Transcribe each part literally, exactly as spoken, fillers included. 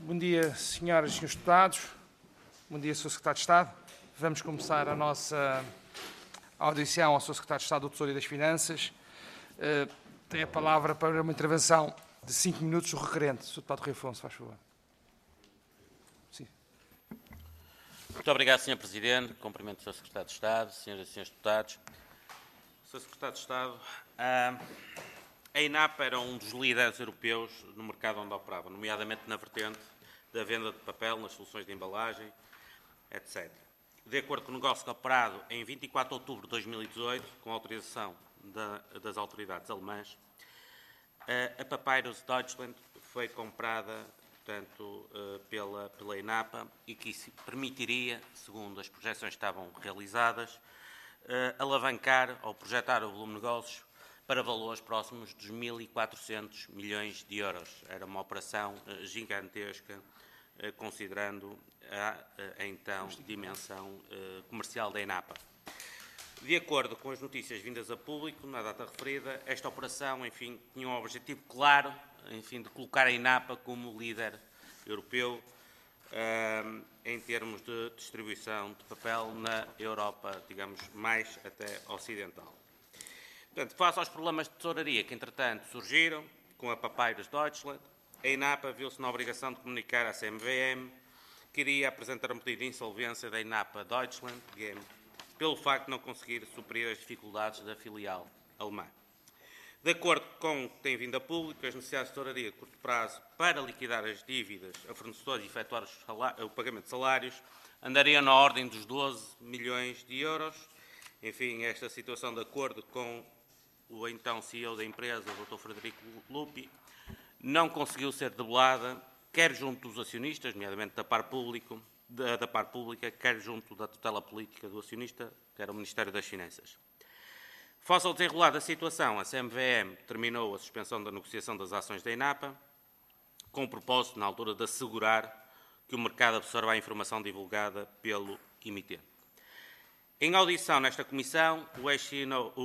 Bom dia, senhoras e senhores deputados. Bom dia, senhor Secretário de Estado. Vamos começar a nossa audição ao senhor Secretário de Estado do Tesouro e das Finanças. Uh, tem a palavra para uma intervenção de cinco minutos o requerente. senhor Deputado Rui Afonso, faz favor. Sim. Muito obrigado, senhor Presidente. Cumprimento o senhor Secretário de Estado, senhoras e senhores deputados. senhor Secretário de Estado, a INAPA era um dos líderes europeus no mercado onde operava, nomeadamente na vertente da venda de papel nas soluções de embalagem, etcétera. De acordo com o negócio operado em vinte e quatro de outubro de dois mil e dezoito, com autorização da, das autoridades alemãs, a Papyrus Deutschland foi comprada, portanto, pela, pela INAPA e que isso permitiria, segundo as projeções que estavam realizadas, alavancar ou projetar o volume de negócios para valores próximos dos mil e quatrocentos milhões de euros. Era uma operação gigantesca, considerando a, a então dimensão comercial da INAPA. De acordo com as notícias vindas a público, na data referida, esta operação, enfim, tinha um objetivo claro, enfim, de colocar a INAPA como líder europeu um, em termos de distribuição de papel na Europa, digamos, mais até ocidental. Portanto, face aos problemas de tesouraria que, entretanto, surgiram com a Papyrus Deutschland, a INAPA viu-se na obrigação de comunicar à C M V M que iria apresentar um pedido de insolvência da INAPA Deutschland, G M, pelo facto de não conseguir suprir as dificuldades da filial alemã. De acordo com o que tem vindo a público, as necessidades de tesouraria de curto prazo para liquidar as dívidas a fornecedores e efetuar o pagamento de salários andariam na ordem dos doze milhões de euros. Enfim, esta situação, de acordo com o então C E O da empresa, o doutor Frederico Lupi, não conseguiu ser debelada, quer junto dos acionistas, nomeadamente da par, público, da, da par pública, quer junto da tutela política do acionista, que era o Ministério das Finanças. Face ao desenrolar da situação, a C M V M terminou a suspensão da negociação das ações da INAPA, com o propósito, na altura, de assegurar que o mercado absorva a informação divulgada pelo emitente. Em audição nesta comissão, o ex-C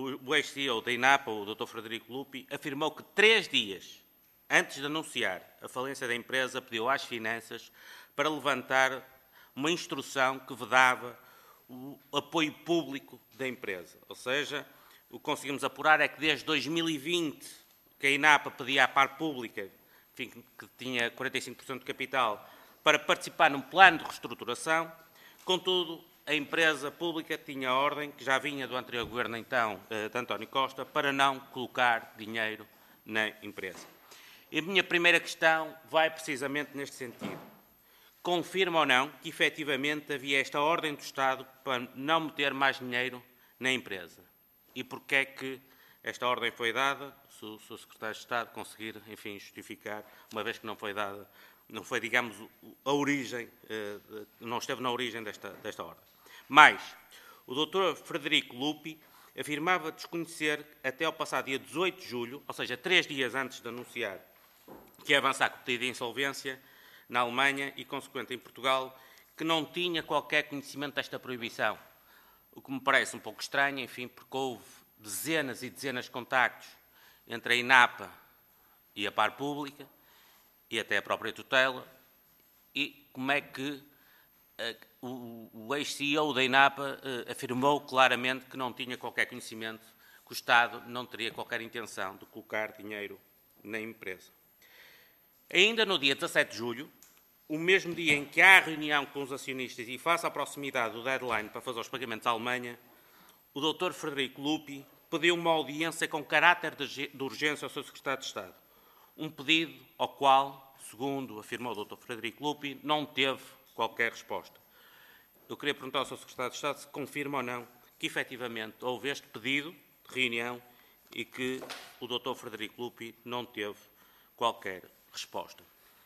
E O da INAPA, o doutor Frederico Lupi, afirmou que três dias antes de anunciar a falência da empresa, pediu às finanças para levantar uma instrução que vedava o apoio público da empresa. Ou seja, o que conseguimos apurar é que desde dois mil e vinte, que a INAPA pedia à par pública, enfim, que tinha quarenta e cinco por cento de capital, para participar num plano de reestruturação. Contudo, a empresa pública tinha a ordem, que já vinha do anterior governo, então, de António Costa, para não colocar dinheiro na empresa. E a minha primeira questão vai precisamente neste sentido. Confirma ou não que, efetivamente, havia esta ordem do Estado para não meter mais dinheiro na empresa? E porquê é que esta ordem foi dada, se o senhor Secretário de Estado conseguir, enfim, justificar, uma vez que não foi dada, não foi, digamos, a origem, não esteve na origem desta, desta ordem. Mais, o doutor Frederico Lupi afirmava desconhecer, até ao passado dia dezoito de julho, ou seja, três dias antes de anunciar que ia avançar com o pedido de insolvência na Alemanha e, consequente, em Portugal, que não tinha qualquer conhecimento desta proibição. O que me parece um pouco estranho, enfim, porque houve dezenas e dezenas de contactos entre a INAPA e a par pública e até a própria tutela, e como é que uh, o, o ex-C E O da INAPA uh, afirmou claramente que não tinha qualquer conhecimento, que o Estado não teria qualquer intenção de colocar dinheiro na empresa. Ainda no dia dezassete de julho, o mesmo dia em que há a reunião com os acionistas e face à proximidade do deadline para fazer os pagamentos à Alemanha, o doutor Frederico Lupi pediu uma audiência com caráter de urgência ao seu Secretário de Estado. Um pedido ao qual, segundo afirmou o doutor Frederico Lupi, não teve qualquer resposta. Eu queria perguntar ao seu Secretário de Estado se confirma ou não que, efetivamente, houve este pedido de reunião e que o doutor Frederico Lupi não teve qualquer resposta.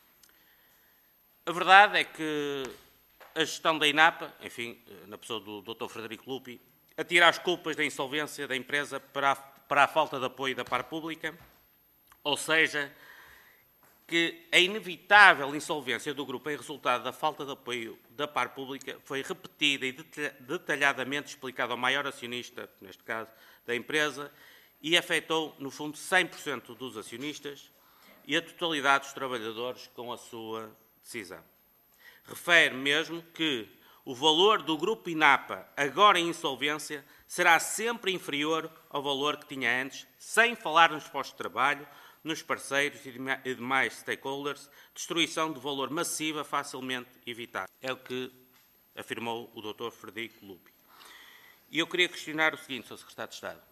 A verdade é que a gestão da INAPA, enfim, na pessoa do doutor Frederico Lupi, atira as culpas da insolvência da empresa para a, para a falta de apoio da par pública, ou seja, que a inevitável insolvência do grupo em resultado da falta de apoio da par pública foi repetida e detalhadamente explicada ao maior acionista, neste caso, da empresa, e afetou, no fundo, cem por cento dos acionistas e a totalidade dos trabalhadores com a sua decisão. Refere mesmo que o valor do Grupo INAPA, agora em insolvência, será sempre inferior ao valor que tinha antes, sem falar nos postos de trabalho, nos parceiros e demais stakeholders, destruição de valor massiva facilmente evitável. É o que afirmou o doutor Frederico Lupi. E eu queria questionar o seguinte, senhor Secretário de Estado.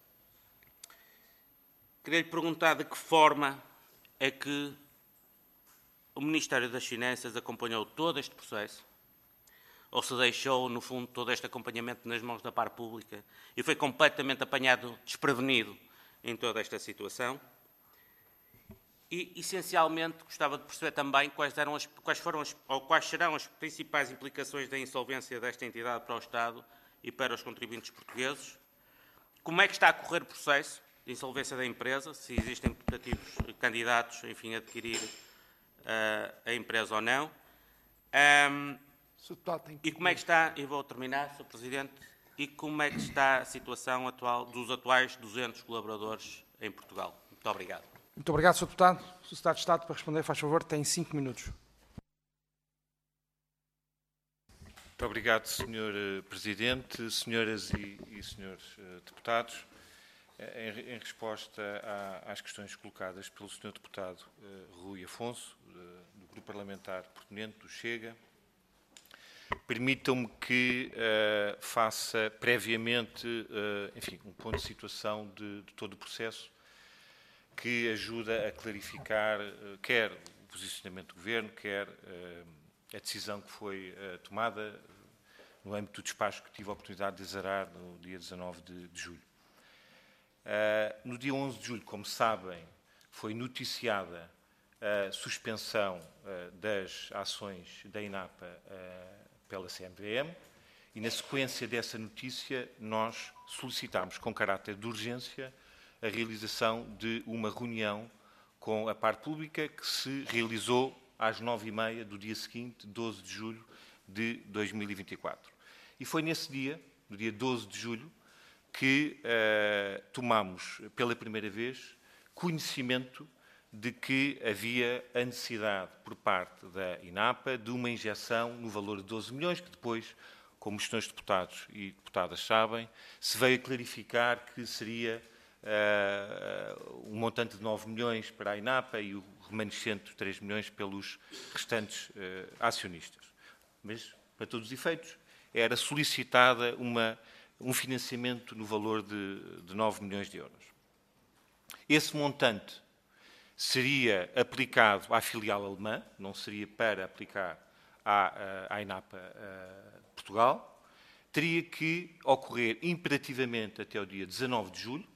Queria lhe perguntar de que forma é que o Ministério das Finanças acompanhou todo este processo, ou se deixou, no fundo, todo este acompanhamento nas mãos da parte pública e foi completamente apanhado desprevenido em toda esta situação. E, essencialmente, gostava de perceber também quais, eram as, quais, foram as, ou quais serão as principais implicações da insolvência desta entidade para o Estado e para os contribuintes portugueses. Como é que está a correr o processo de insolvência da empresa, se existem putativos candidatos, enfim, a adquirir uh, a empresa ou não. Um, e como é que está, e vou terminar, senhor Presidente, e como é que está a situação atual dos atuais duzentos colaboradores em Portugal? Muito obrigado. Muito obrigado, senhor Deputado. O senhor Secretário de Estado, para responder, faz favor, tem cinco minutos. Muito obrigado, senhor Presidente, senhoras e, e senhores deputados. Em, em resposta à, às questões colocadas pelo senhor Deputado uh, Rui Afonso, uh, do Grupo Parlamentar Pertinente do Chega, permitam-me que uh, faça previamente, uh, enfim, um ponto de situação de, de todo o processo que ajuda a clarificar uh, quer o posicionamento do Governo, quer uh, a decisão que foi uh, tomada no âmbito do despacho que tive a oportunidade de exarar no dia dezanove de julho. Uh, no dia onze de julho, como sabem, foi noticiada a suspensão uh, das ações da INAPA uh, pela C M V M e, na sequência dessa notícia, nós solicitámos com caráter de urgência a realização de uma reunião com a parte pública que se realizou às nove e meia do dia seguinte, doze de julho de dois mil e vinte e quatro. E foi nesse dia, no dia doze de julho, que uh, tomamos pela primeira vez conhecimento de que havia a necessidade por parte da INAPA de uma injeção no valor de doze milhões, que depois, como os senhores deputados e deputadas sabem, se veio a clarificar que seria uh, um montante de nove milhões para a INAPA e o remanescente de três milhões pelos restantes uh, acionistas. Mas, para todos os efeitos, era solicitada uma um financiamento no valor de, de nove milhões de euros. Esse montante seria aplicado à filial alemã, não seria para aplicar à, à INAPA a Portugal. Teria que ocorrer imperativamente até o dia dezanove de julho,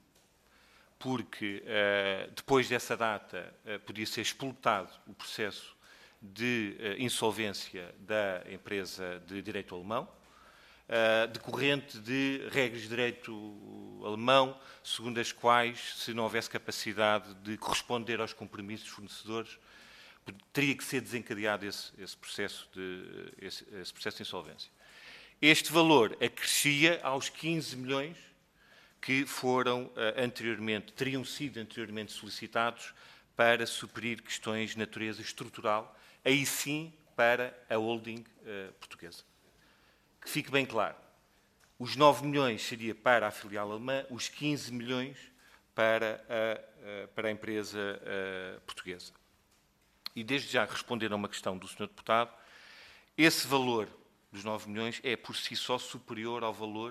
porque uh, depois dessa data uh, podia ser expultado o processo de uh, insolvência da empresa de direito alemão, Uh, decorrente de regras de direito alemão, segundo as quais, se não houvesse capacidade de corresponder aos compromissos dos fornecedores, teria que ser desencadeado esse, esse, processo, de, esse, esse processo de insolvência. Este valor acrescia aos quinze milhões que foram uh, anteriormente, teriam sido anteriormente solicitados para suprir questões de natureza estrutural, aí sim para a holding uh, portuguesa. Que fique bem claro, os nove milhões seria para a filial alemã, os quinze milhões para a, para a empresa a, portuguesa. E desde já responder a uma questão do senhor Deputado, esse valor dos nove milhões é por si só superior ao valor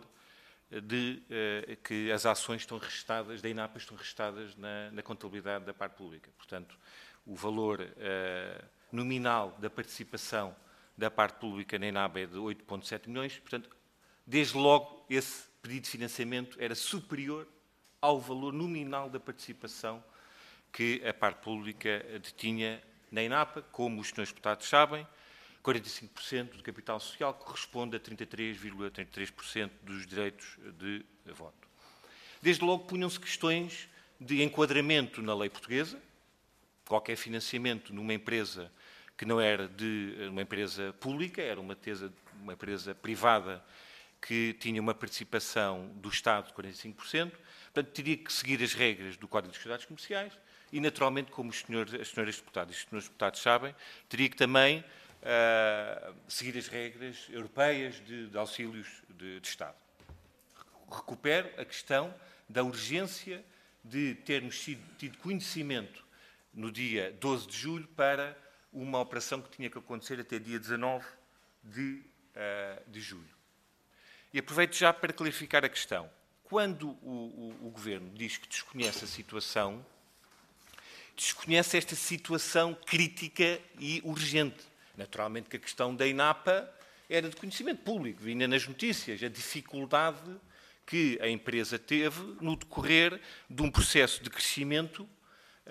de uh, que as ações estão registadas, da INAPA estão registadas na, na contabilidade da parte pública. Portanto, o valor uh, nominal da participação da parte pública na INAPA é de oito vírgula sete milhões, portanto, desde logo esse pedido de financiamento era superior ao valor nominal da participação que a parte pública detinha na INAPA, como os senhores deputados sabem, quarenta e cinco por cento do capital social corresponde a trinta e três vírgula trinta e três por cento dos direitos de voto. Desde logo punham-se questões de enquadramento na lei portuguesa, qualquer financiamento numa empresa que não era de uma empresa pública, era uma, tesa, uma empresa privada que tinha uma participação do Estado de quarenta e cinco por cento, portanto, teria que seguir as regras do Código dos Sociedades Comerciais e, naturalmente, como os senhores, as senhoras deputadas e os senhores deputados sabem, teria que também uh, seguir as regras europeias de, de auxílios de, de Estado. Recupero a questão da urgência de termos sido, tido conhecimento no dia doze de julho para uma operação que tinha que acontecer até dia dezanove de, uh, de julho. E aproveito já para clarificar a questão. Quando o, o, o Governo diz que desconhece a situação, desconhece esta situação crítica e urgente. Naturalmente que a questão da INAPA era de conhecimento público, vinha nas notícias, a dificuldade que a empresa teve no decorrer de um processo de crescimento uh,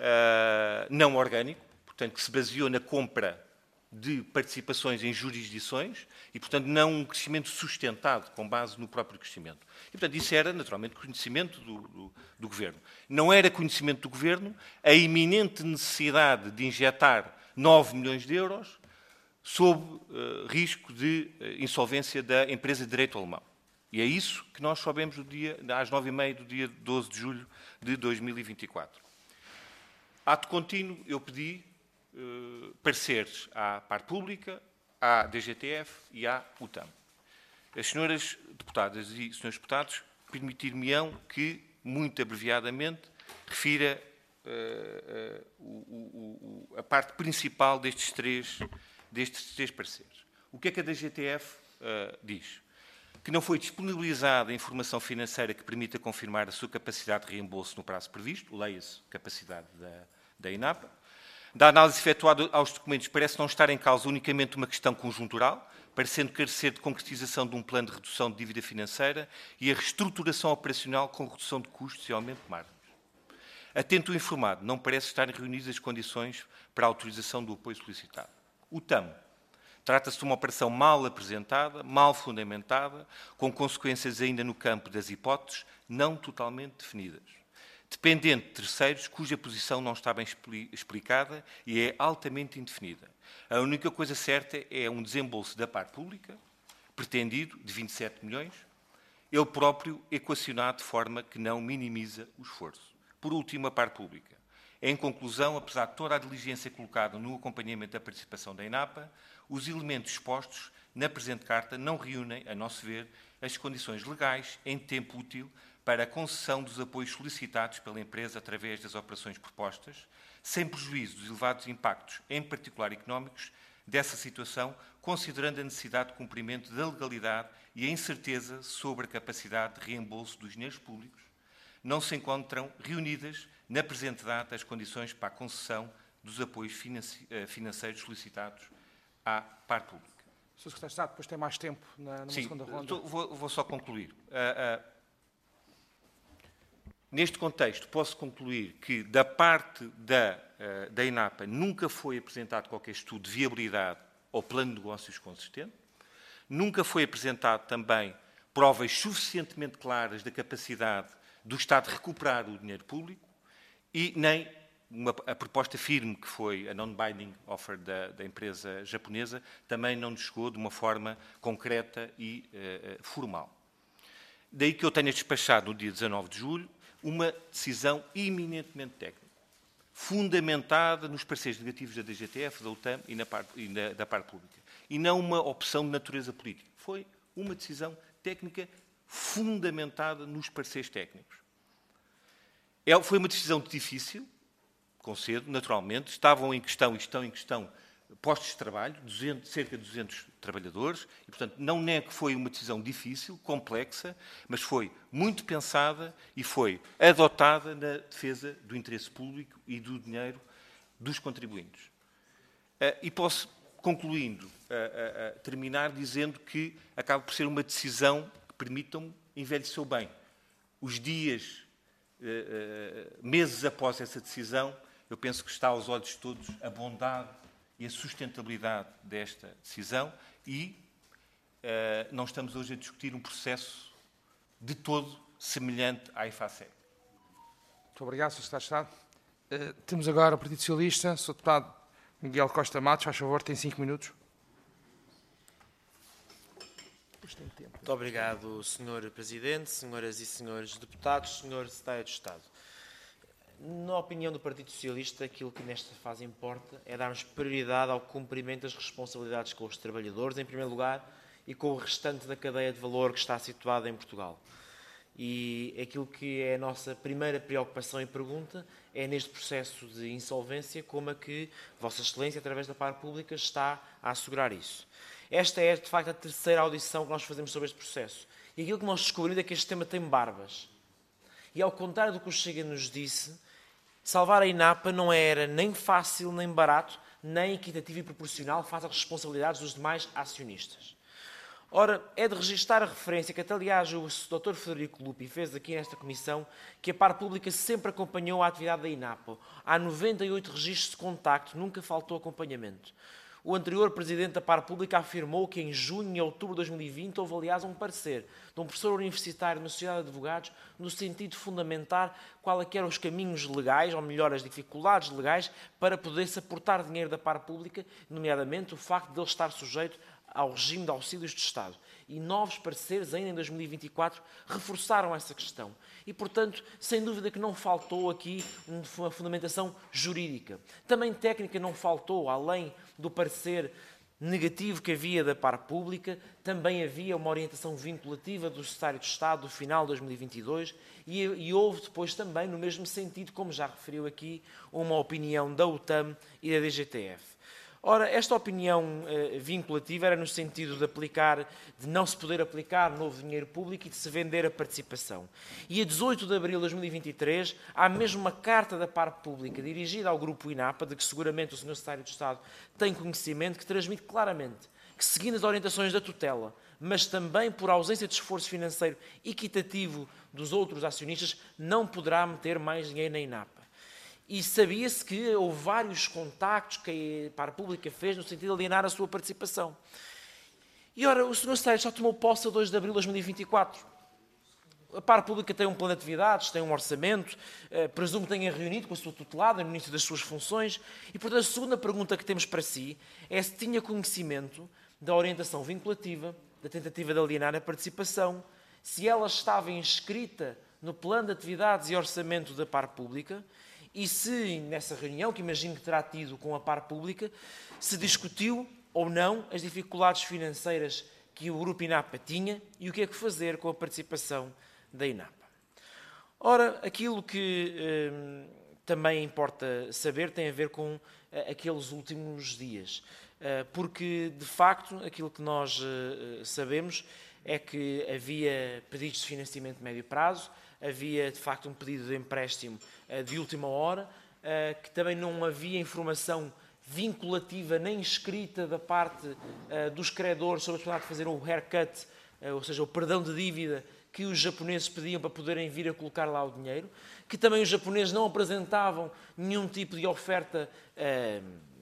não orgânico, portanto, que se baseou na compra de participações em jurisdições e, portanto, não um crescimento sustentado com base no próprio crescimento. E, portanto, isso era, naturalmente, conhecimento do, do, do Governo. Não era conhecimento do Governo a iminente necessidade de injetar nove milhões de euros sob uh, risco de uh, insolvência da empresa de direito alemão. E é isso que nós soubemos no dia, às nove e meia do dia doze de julho de dois mil e vinte e quatro. Ato contínuo, eu pedi uh, pareceres à Par Pública, à D G T F e à U T A M. As senhoras deputadas e senhores deputados permitir-me-ão que, muito abreviadamente, refira uh, uh, o, o, a parte principal destes três, destes três pareceres. O que é que a D G T F uh, diz? Que não foi disponibilizada a informação financeira que permita confirmar a sua capacidade de reembolso no prazo previsto, leia-se capacidade da, da INAPA. Da análise efetuada aos documentos, parece não estar em causa unicamente uma questão conjuntural, parecendo carecer de concretização de um plano de redução de dívida financeira e a reestruturação operacional com redução de custos e aumento de margens. Atento o informado, não parece estarem reunidas as condições para a autorização do apoio solicitado. O T A M. Trata-se de uma operação mal apresentada, mal fundamentada, com consequências ainda no campo das hipóteses, não totalmente definidas. Dependente de terceiros, cuja posição não está bem explicada e é altamente indefinida. A única coisa certa é um desembolso da Par Pública, pretendido, de vinte e sete milhões, ele próprio equacionado de forma que não minimiza o esforço. Por último, a Par Pública. Em conclusão, apesar de toda a diligência colocada no acompanhamento da participação da INAPA, os elementos expostos na presente carta não reúnem, a nosso ver, as condições legais em tempo útil para a concessão dos apoios solicitados pela empresa através das operações propostas, sem prejuízo dos elevados impactos, em particular económicos, dessa situação, considerando a necessidade de cumprimento da legalidade e a incerteza sobre a capacidade de reembolso dos dinheiros públicos, não se encontram reunidas na presente data as condições para a concessão dos apoios financeiros solicitados à Par Pública. senhor Secretário de Estado, depois tem mais tempo na, numa Sim, segunda ronda. Tô, vou, vou só concluir. Uh, uh, neste contexto, posso concluir que, da parte da, uh, da INAPA, nunca foi apresentado qualquer estudo de viabilidade ou plano de negócios consistente, nunca foi apresentado também provas suficientemente claras da capacidade do Estado de recuperar o dinheiro público e nem uma, a proposta firme que foi a non-binding offer da, da empresa japonesa também não nos chegou de uma forma concreta e uh, formal. Daí que eu tenha despachado no dia dezanove de julho uma decisão eminentemente técnica, fundamentada nos pareceres negativos da D G T F, da U T A M e, na par, e na, da Par Pública, e não uma opção de natureza política. Foi uma decisão técnica fundamentada nos pareceres técnicos. É, foi uma decisão difícil, concedo, naturalmente. Estavam em questão e estão em questão postos de trabalho, duzentos, cerca de duzentos trabalhadores, e, portanto, não nego que foi uma decisão difícil, complexa, mas foi muito pensada e foi adotada na defesa do interesse público e do dinheiro dos contribuintes. Uh, e posso, concluindo, uh, uh, uh, terminar dizendo que acaba por ser uma decisão que permitam envelheceu bem. Os dias, uh, uh, meses após essa decisão, eu penso que está aos olhos de todos a bondade e a sustentabilidade desta decisão e uh, não estamos hoje a discutir um processo de todo semelhante à IFACEP. Muito obrigado, senhor Secretário de Estado. Uh, temos agora o Partido Socialista, senhor Deputado Miguel Costa Matos, faz favor, tem cinco minutos. Muito obrigado, senhor Presidente, senhoras e senhores deputados, senhor Secretário de Estado. Na opinião do Partido Socialista, aquilo que nesta fase importa é darmos prioridade ao cumprimento das responsabilidades com os trabalhadores, em primeiro lugar, e com o restante da cadeia de valor que está situada em Portugal. E aquilo que é a nossa primeira preocupação e pergunta é neste processo de insolvência como é que Vossa Excelência, através da Par Pública, está a assegurar isso. Esta é, de facto, a terceira audição que nós fazemos sobre este processo. E aquilo que nós descobrimos é que este tema tem barbas. E ao contrário do que o Chega nos disse, salvar a INAPA não era nem fácil, nem barato, nem equitativo e proporcional face às responsabilidades dos demais acionistas. Ora, é de registar a referência que até, aliás, o doutor Frederico Lupi fez aqui nesta comissão, que a Par Pública sempre acompanhou a atividade da INAPA. Há noventa e oito registros de contacto, nunca faltou acompanhamento. O anterior presidente da Par Pública afirmou que em junho e outubro de dois mil e vinte houve, aliás, um parecer de um professor universitário na Sociedade de Advogados no sentido de fundamentar quais é eram os caminhos legais, ou melhor, as dificuldades legais, para poder-se aportar dinheiro da Par Pública, nomeadamente o facto de ele estar sujeito ao regime de auxílios de Estado. E novos pareceres, ainda em dois mil e vinte e quatro, reforçaram essa questão. E, portanto, sem dúvida que não faltou aqui uma fundamentação jurídica. Também técnica não faltou, além do parecer negativo que havia da Par Pública, também havia uma orientação vinculativa do Secretário de Estado do final de dois mil e vinte e dois e, e houve depois também, no mesmo sentido, como já referiu aqui, uma opinião da U T A M e da D G T F. Ora, esta opinião eh, vinculativa era no sentido de aplicar, de não se poder aplicar novo dinheiro público e de se vender a participação. E a dezoito de abril de dois mil e vinte e três, há mesmo uma carta da Par Pública dirigida ao Grupo INAPA, de que seguramente o senhor Secretário de Estado tem conhecimento, que transmite claramente que, seguindo as orientações da tutela, mas também por ausência de esforço financeiro equitativo dos outros acionistas, não poderá meter mais dinheiro na INAPA. E sabia-se que houve vários contactos que a Par Pública fez no sentido de alienar a sua participação. E, ora, o senhor Secretário só tomou posse a dois de abril de dois mil e vinte e quatro. A Par Pública tem um plano de atividades, tem um orçamento, eh, presumo que tenha reunido com a sua tutelada no início das suas funções. E, portanto, a segunda pergunta que temos para si é se tinha conhecimento da orientação vinculativa, da tentativa de alienar a participação, se ela estava inscrita no plano de atividades e orçamento da Par Pública, e se, nessa reunião, que imagino que terá tido com a Par Pública, se discutiu ou não as dificuldades financeiras que o Grupo INAPA tinha e o que é que fazer com a participação da INAPA. Ora, aquilo que eh, também importa saber tem a ver com eh, aqueles últimos dias, eh, porque, de facto, aquilo que nós eh, sabemos é que havia pedidos de financiamento de médio prazo, havia, de facto, um pedido de empréstimo uh, de última hora, uh, que também não havia informação vinculativa nem escrita da parte uh, dos credores sobre a possibilidade de fazer o haircut, uh, ou seja, o perdão de dívida que os japoneses pediam para poderem vir a colocar lá o dinheiro, que também os japoneses não apresentavam nenhum tipo de oferta uh,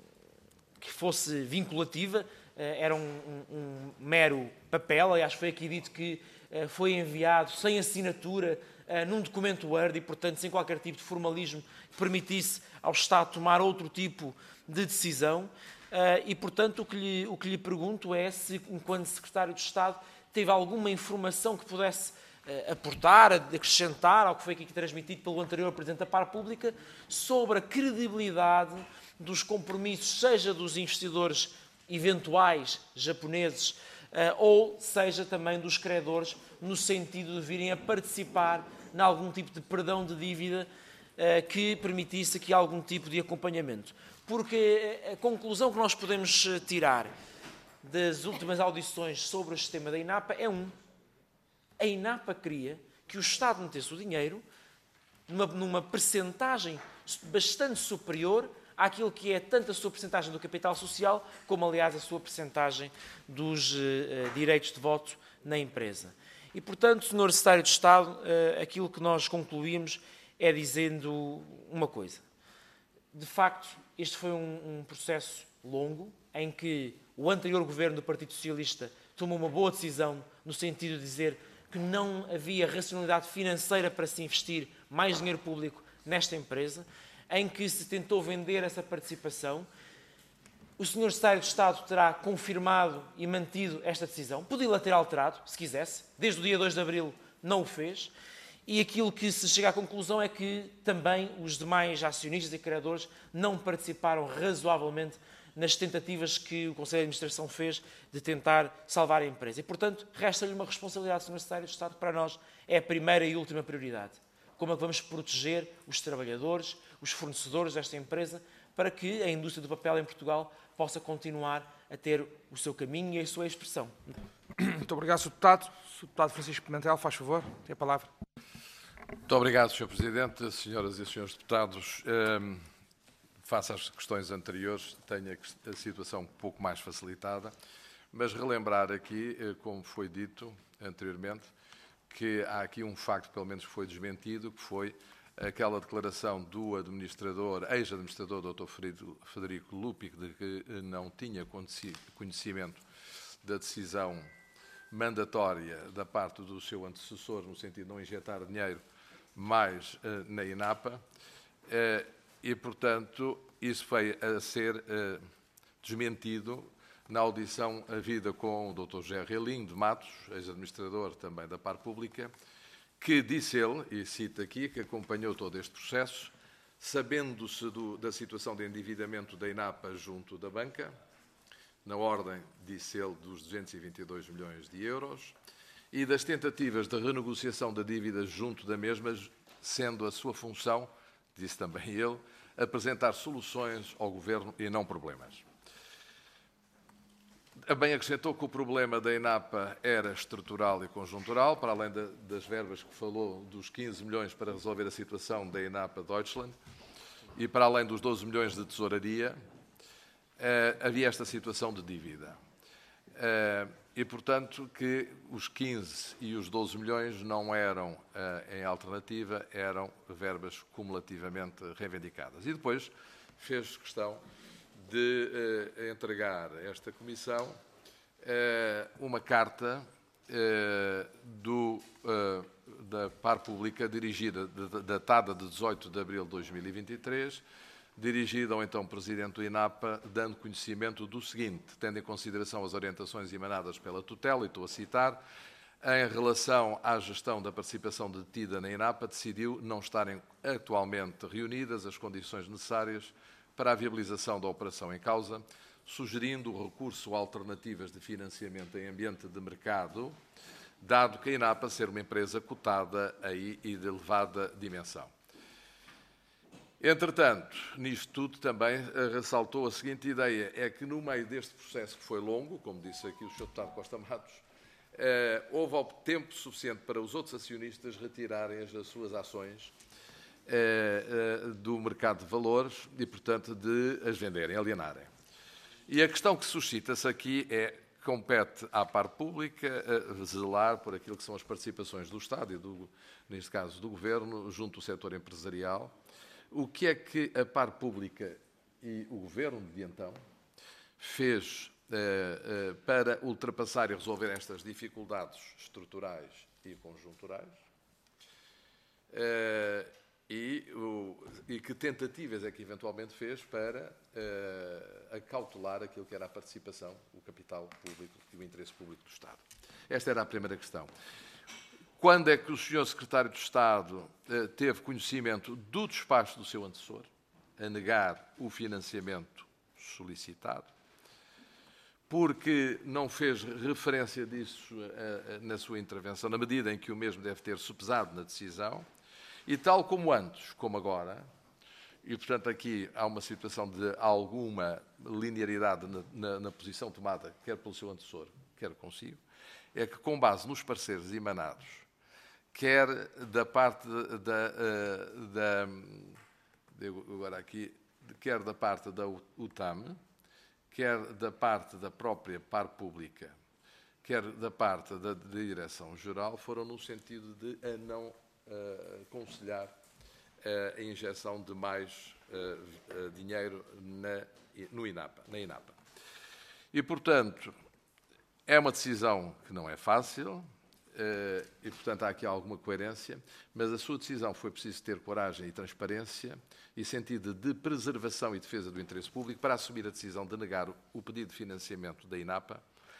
que fosse vinculativa, uh, era um, um, um mero papel. Aliás, foi aqui dito que uh, foi enviado sem assinatura Uh, num documento Word e, portanto, sem qualquer tipo de formalismo que permitisse ao Estado tomar outro tipo de decisão. Uh, e, portanto, o que, lhe, o que lhe pergunto é se, enquanto Secretário de Estado, teve alguma informação que pudesse uh, aportar, acrescentar ao que foi aqui transmitido pelo anterior Presidente da Par Pública sobre a credibilidade dos compromissos, seja dos investidores eventuais japoneses, uh, ou seja também dos credores, no sentido de virem a participar em algum tipo de perdão de dívida uh, que permitisse aqui algum tipo de acompanhamento. Porque a conclusão que nós podemos tirar das últimas audições sobre o sistema da INAPA é um. A INAPA queria que o Estado metesse o dinheiro numa, numa percentagem bastante superior àquilo que é tanto a sua percentagem do capital social, como, aliás, a sua percentagem dos uh, direitos de voto na empresa. E, portanto, senhor Secretário de Estado, aquilo que nós concluímos é dizendo uma coisa. De facto, este foi um, um processo longo, em que o anterior governo do Partido Socialista tomou uma boa decisão no sentido de dizer que não havia racionalidade financeira para se investir mais dinheiro público nesta empresa, em que se tentou vender essa participação. O senhor Secretário de Estado terá confirmado e mantido esta decisão. Podia-la ter alterado, se quisesse. Desde o dia dois de abril não o fez. E aquilo que se chega à conclusão é que também os demais acionistas e criadores não participaram razoavelmente nas tentativas que o Conselho de Administração fez de tentar salvar a empresa. E, portanto, resta-lhe uma responsabilidade, senhor Secretário de Estado, que para nós é a primeira e última prioridade. Como é que vamos proteger os trabalhadores, os fornecedores desta empresa, para que a indústria do papel em Portugal possa continuar a ter o seu caminho e a sua expressão. Muito obrigado, senhor Deputado. senhor Deputado Francisco Pimentel, faz favor, tem a palavra. Muito obrigado, senhor Presidente, senhoras e senhores deputados. Um, face às questões anteriores, tenho a, a situação um pouco mais facilitada, mas relembrar aqui, como foi dito anteriormente, que há aqui um facto, pelo menos, que foi desmentido, que foi aquela declaração do administrador, ex-administrador, doutor Frederico Lupic, de que não tinha conhecimento da decisão mandatória da parte do seu antecessor, no sentido de não injetar dinheiro mais uh, na INAPA, uh, e, portanto, isso foi a ser uh, desmentido na audição havida com o doutor José Relinho de Matos, ex-administrador também da Par Pública, que disse ele, e cito aqui, que acompanhou todo este processo, sabendo-se da situação de endividamento da INAPA junto da banca, na ordem, disse ele, dos duzentos e vinte e dois milhões de euros, e das tentativas de renegociação da dívida junto da mesma, sendo a sua função, disse também ele, apresentar soluções ao Governo e não problemas. Bem acrescentou que o problema da INAPA era estrutural e conjuntural, para além de, das verbas que falou, dos quinze milhões para resolver a situação da INAPA Deutschland, e para além dos doze milhões de tesouraria, eh, havia esta situação de dívida. Eh, e, portanto, que os quinze e os doze milhões não eram, eh, em alternativa, eram verbas cumulativamente reivindicadas. E depois fez questão de eh, entregar a esta Comissão eh, uma carta eh, do, eh, da Par Pública dirigida, datada de dezoito de abril de dois mil e vinte e três, dirigida ao então Presidente do INAPA, dando conhecimento do seguinte, tendo em consideração as orientações emanadas pela tutela, e estou a citar, em relação à gestão da participação detida na INAPA, decidiu não estarem atualmente reunidas as condições necessárias para a viabilização da operação em causa, sugerindo o recurso a alternativas de financiamento em ambiente de mercado, dado que a INAPA ser uma empresa cotada aí e de elevada dimensão. Entretanto, nisto tudo também ressaltou a seguinte ideia, é que no meio deste processo que foi longo, como disse aqui o senhor Deputado Costa Matos, eh, houve tempo suficiente para os outros acionistas retirarem as, as suas ações eh, eh, do mercado de valores e, portanto, de as venderem, alienarem. E a questão que suscita-se aqui é, compete à Par Pública a zelar por aquilo que são as participações do Estado e, do, neste caso, do Governo, junto ao setor empresarial. O que é que a Par Pública e o Governo de então fez uh, uh, para ultrapassar e resolver estas dificuldades estruturais e conjunturais? Uh, e, o, e que tentativas é que eventualmente fez para uh, acautelar aquilo que era a participação, o capital público e o interesse público do Estado? Esta era a primeira questão. Quando é que o senhor Secretário de Estado eh, teve conhecimento do despacho do seu antecessor, a negar o financiamento solicitado? Porque não fez referência disso eh, na sua intervenção, na medida em que o mesmo deve ter sopesado na decisão, e tal como antes, como agora, e portanto aqui há uma situação de alguma linearidade na, na, na posição tomada, quer pelo seu antecessor, quer consigo, é que com base nos pareceres emanados, quer da parte da, da, da agora aqui, quer da parte da U T A M, quer da parte da própria Par Pública, quer da parte da, da Direção-Geral, foram no sentido de a não uh, aconselhar uh, a injeção de mais uh, uh, dinheiro na, no INAPA, na INAPA. E, portanto, é uma decisão que não é fácil, Uh, e, portanto, há aqui alguma coerência, mas a sua decisão foi preciso ter coragem e transparência e sentido de preservação e defesa do interesse público para assumir a decisão de negar o pedido de financiamento da INAPA,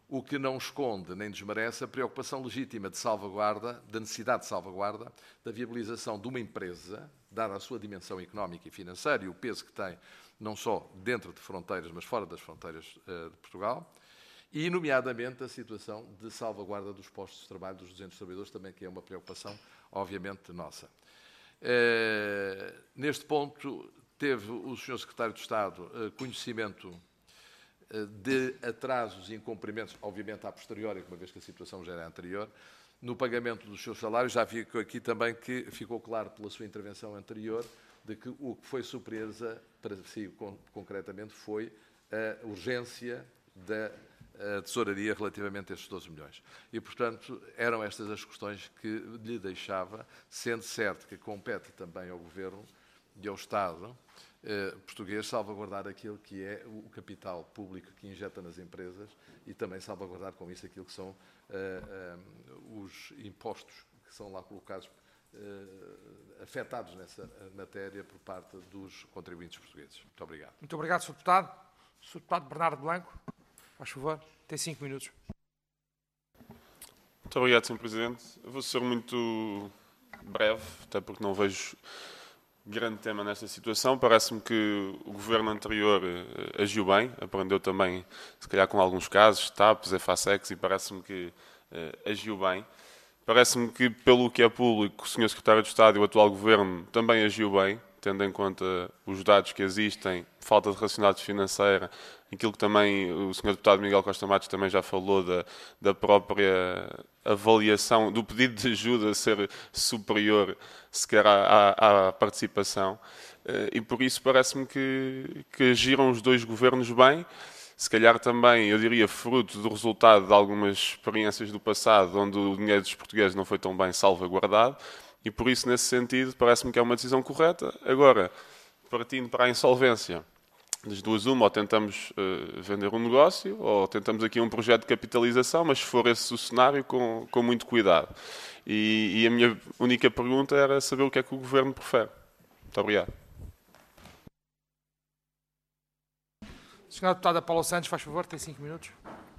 o que não esconde nem desmerece a preocupação legítima de salvaguarda, da necessidade de salvaguarda, da viabilização de uma empresa, dada a sua dimensão económica e financeira e o peso que tem, não só dentro de fronteiras, mas fora das fronteiras uh, de Portugal, e, nomeadamente, a situação de salvaguarda dos postos de trabalho dos duzentos trabalhadores, também que é uma preocupação, obviamente, nossa. Uh, neste ponto, teve o senhor Secretário de Estado uh, conhecimento uh, de atrasos e incumprimentos, obviamente, a posteriori, uma vez que a situação já era anterior, no pagamento dos seus salários. Já fico aqui também que ficou claro pela sua intervenção anterior de que o que foi surpresa para si concretamente foi a urgência da tesouraria relativamente a estes doze milhões. E, portanto, eram estas as questões que lhe deixava, sendo certo que compete também ao Governo e ao Estado eh, português salvaguardar aquilo que é o capital público que injeta nas empresas e também salvaguardar com isso aquilo que são eh, eh, os impostos que são lá colocados, eh, afetados nessa matéria por parte dos contribuintes portugueses. Muito obrigado. Muito obrigado, senhor Deputado. senhor Deputado Bernardo Blanco, faz favor, tem cinco minutos. Muito obrigado, senhor Presidente. Eu vou ser muito breve, até porque não vejo grande tema nesta situação. Parece-me que o governo anterior uh, agiu bem, aprendeu também, se calhar, com alguns casos, T A P, EFASEX, e parece-me que uh, agiu bem. Parece-me que, pelo que é público, o senhor Secretário de Estado e o atual governo também agiu bem, tendo em conta os dados que existem, falta de racionalidade financeira, aquilo que também o senhor Deputado Miguel Costa Matos também já falou da, da própria avaliação, do pedido de ajuda ser superior sequer à, à, à participação. E por isso parece-me que, que agiram os dois governos bem, se calhar também, eu diria, fruto do resultado de algumas experiências do passado, onde o dinheiro dos portugueses não foi tão bem salvaguardado, e por isso, nesse sentido, parece-me que é uma decisão correta. Agora, partindo para a insolvência, das duas uma, ou tentamos uh, vender um negócio, ou tentamos aqui um projeto de capitalização, mas se for esse o cenário, com, com muito cuidado. E, e a minha única pergunta era saber o que é que o Governo prefere. Muito obrigado. senhora Deputada Paula Santos, faz favor, tem cinco minutos.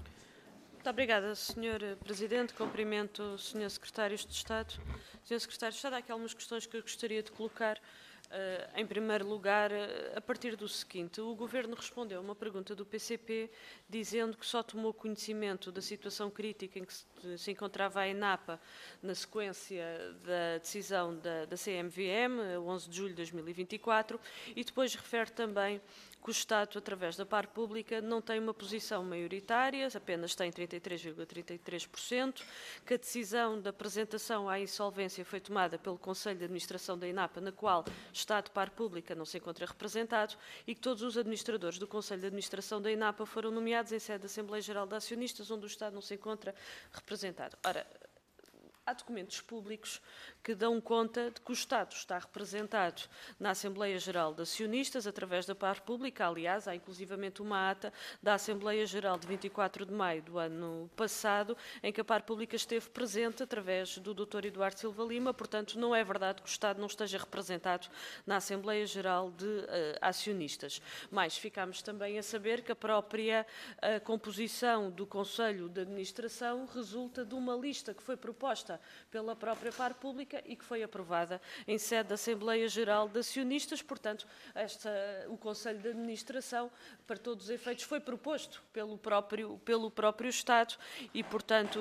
Muito obrigada, senhor Presidente. Cumprimento o senhor Secretário de Estado. senhor Secretário de Estado, há aqui algumas questões que eu gostaria de colocar. Uh, em primeiro lugar, uh, a partir do seguinte, o Governo respondeu a uma pergunta do P C P dizendo que só tomou conhecimento da situação crítica em que se, se encontrava a ENAPA na sequência da decisão da, da C M V M, onze de julho de dois mil e vinte e quatro, e depois refere também que o Estado, através da par pública, não tem uma posição maioritária, apenas tem trinta e três vírgula trinta e três por cento, que a decisão da apresentação à insolvência foi tomada pelo Conselho de Administração da ENAPA, na qual Estado par pública não se encontra representado, e que todos os administradores do Conselho de Administração da ENAPA foram nomeados em sede da Assembleia Geral de Acionistas, onde o Estado não se encontra representado. Ora, há documentos públicos que dão conta de que o Estado está representado na Assembleia Geral de Acionistas através da par pública. Aliás, há inclusivamente uma ata da Assembleia Geral de vinte e quatro de maio do ano passado, em que a par pública esteve presente através do doutor Eduardo Silva Lima. Portanto, não é verdade que o Estado não esteja representado na Assembleia Geral de uh, Acionistas. Mas ficámos também a saber que a própria uh, composição do Conselho de Administração resulta de uma lista que foi proposta pela própria par pública e que foi aprovada em sede da Assembleia Geral de Acionistas. Portanto, esta, o Conselho de Administração, para todos os efeitos, foi proposto pelo próprio, pelo próprio Estado e, portanto,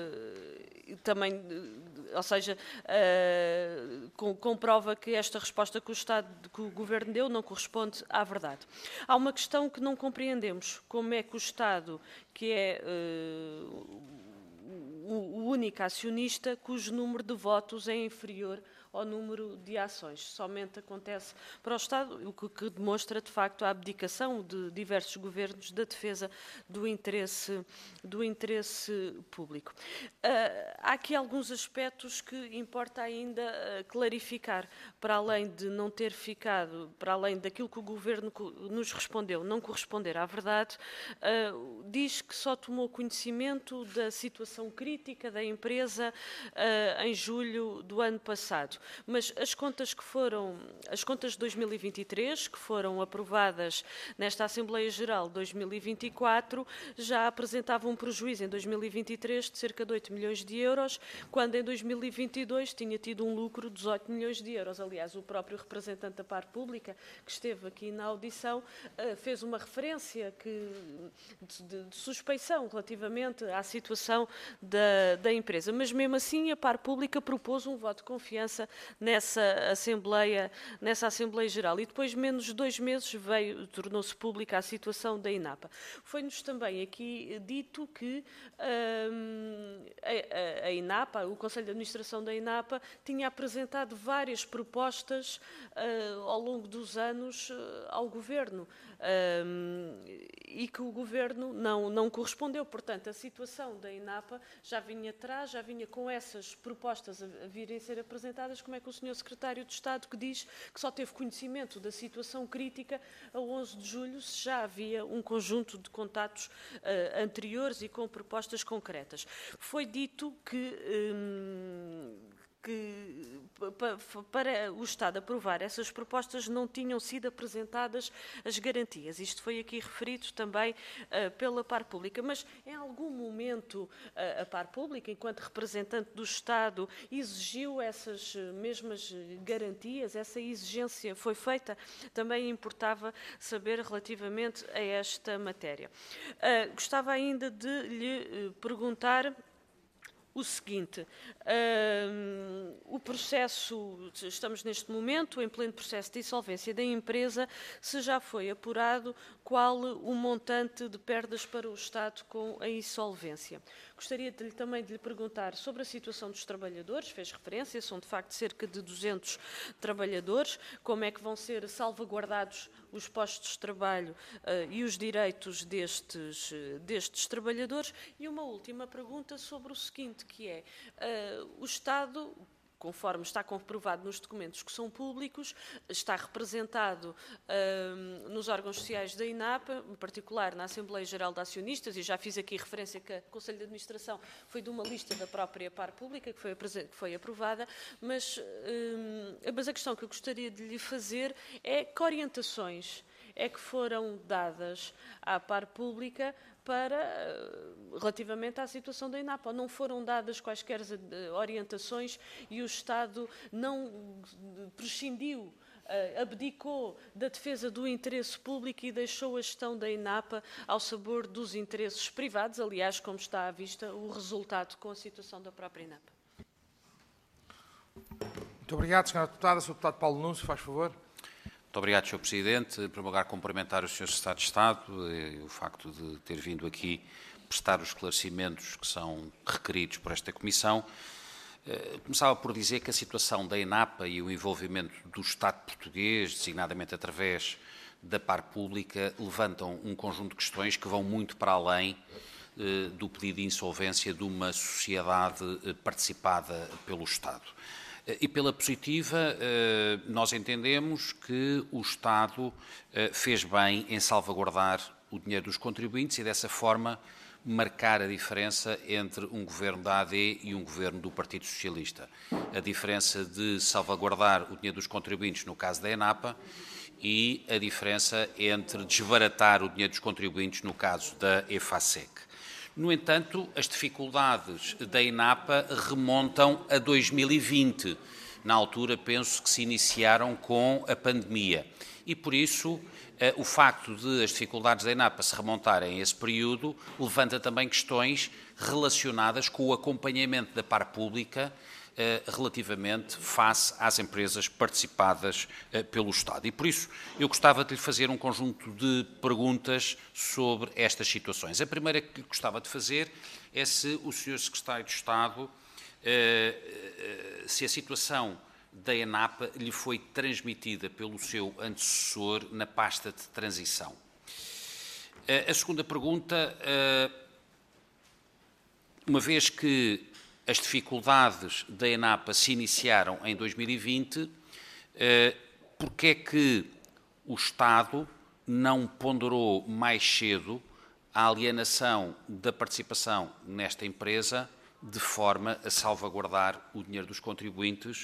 uh, também, uh, ou seja, uh, com, comprova que esta resposta que o Estado, que o Governo deu, não corresponde à verdade. Há uma questão que não compreendemos: como é que o Estado, que é uh, o único acionista cujo número de votos é inferior ao número de ações. Somente acontece para o Estado, o que, que demonstra, de facto, a abdicação de diversos governos da defesa do interesse, do interesse público. Uh, há aqui alguns aspectos que importa ainda uh, clarificar, para além de não ter ficado, para além daquilo que o Governo nos respondeu, não corresponder à verdade. Uh, diz que só tomou conhecimento da situação crítica da empresa uh, em julho do ano passado. mas as contas que foram, as contas de dois mil e vinte e três, que foram aprovadas nesta Assembleia Geral de dois mil e vinte e quatro, já apresentavam um prejuízo em dois mil e vinte e três de cerca de oito milhões de euros, quando em dois mil e vinte e dois tinha tido um lucro de dezoito milhões de euros. Aliás, o próprio representante da Par Pública, que esteve aqui na audição, fez uma referência que, de, de suspeição relativamente à situação da, da empresa. Mas, mesmo assim, a Par Pública propôs um voto de confiança nessa Assembleia, nessa Assembleia Geral. E depois, menos de dois meses, veio, tornou-se pública a situação da INAPA. Foi-nos também aqui dito que hum, a, a, a INAPA, o Conselho de Administração da INAPA, tinha apresentado várias propostas uh, ao longo dos anos uh, ao Governo um, e que o Governo não, não correspondeu. Portanto, a situação da INAPA já vinha atrás, já vinha com essas propostas a, a virem ser apresentadas. Como é que o senhor Secretário de Estado, que diz que só teve conhecimento da situação crítica a onze de julho, se já havia um conjunto de contatos uh, anteriores e com propostas concretas? Foi dito que... Um, que para o Estado aprovar essas propostas não tinham sido apresentadas as garantias. Isto foi aqui referido também uh, pela Par Pública, mas em algum momento uh, a Par Pública, enquanto representante do Estado, exigiu essas mesmas garantias? Essa exigência foi feita? Também importava saber relativamente a esta matéria. Uh, gostava ainda de lhe uh, perguntar o seguinte, um, o processo, estamos neste momento em pleno processo de insolvência da empresa, se já foi apurado qual o montante de perdas para o Estado com a insolvência. Gostaria de, também de lhe perguntar sobre a situação dos trabalhadores, fez referência, são de facto cerca de duzentos trabalhadores, como é que vão ser salvaguardados os postos de trabalho uh, e os direitos destes, uh, destes trabalhadores. E uma última pergunta sobre o seguinte, que é, uh, o Estado, conforme está comprovado nos documentos que são públicos, está representado uh, nos órgãos sociais da INAPA, em particular na Assembleia Geral de Acionistas, e já fiz aqui referência que o Conselho de Administração foi de uma lista da própria Par Pública, que foi, que foi aprovada, mas, uh, mas a questão que eu gostaria de lhe fazer é que orientações é que foram dadas à Par Pública para, relativamente à situação da INAPA. Não foram dadas quaisquer orientações e o Estado não prescindiu, abdicou da defesa do interesse público e deixou a gestão da INAPA ao sabor dos interesses privados, aliás, como está à vista o resultado com a situação da própria INAPA. Muito obrigado, senhora Deputada. senhor Deputado Paulo Núncio, faz favor. Muito obrigado, senhor Presidente. Em primeiro lugar, cumprimentar o senhor Secretário de Estado e o facto de ter vindo aqui prestar os esclarecimentos que são requeridos por esta Comissão. Começava por dizer que a situação da INAPA e o envolvimento do Estado português, designadamente através da Par Pública, levantam um conjunto de questões que vão muito para além do pedido de insolvência de uma sociedade participada pelo Estado. E pela positiva, nós entendemos que o Estado fez bem em salvaguardar o dinheiro dos contribuintes e, dessa forma, marcar a diferença entre um governo da A D e um governo do Partido Socialista. A diferença de salvaguardar o dinheiro dos contribuintes no caso da INAPA e a diferença entre desbaratar o dinheiro dos contribuintes no caso da EFASEC. No entanto, as dificuldades da INAPA remontam a dois mil e vinte. Na altura, penso que se iniciaram com a pandemia. E, por isso, o facto de as dificuldades da INAPA se remontarem a esse período levanta também questões relacionadas com o acompanhamento da Par Pública relativamente face às empresas participadas pelo Estado. E, por isso, eu gostava de lhe fazer um conjunto de perguntas sobre estas situações. A primeira que gostava de fazer é se o senhor Secretário de Estado, se a situação da INAPA lhe foi transmitida pelo seu antecessor na pasta de transição. A segunda pergunta, uma vez que as dificuldades da INAPA se iniciaram em dois mil e vinte, porque é que o Estado não ponderou mais cedo a alienação da participação nesta empresa de forma a salvaguardar o dinheiro dos contribuintes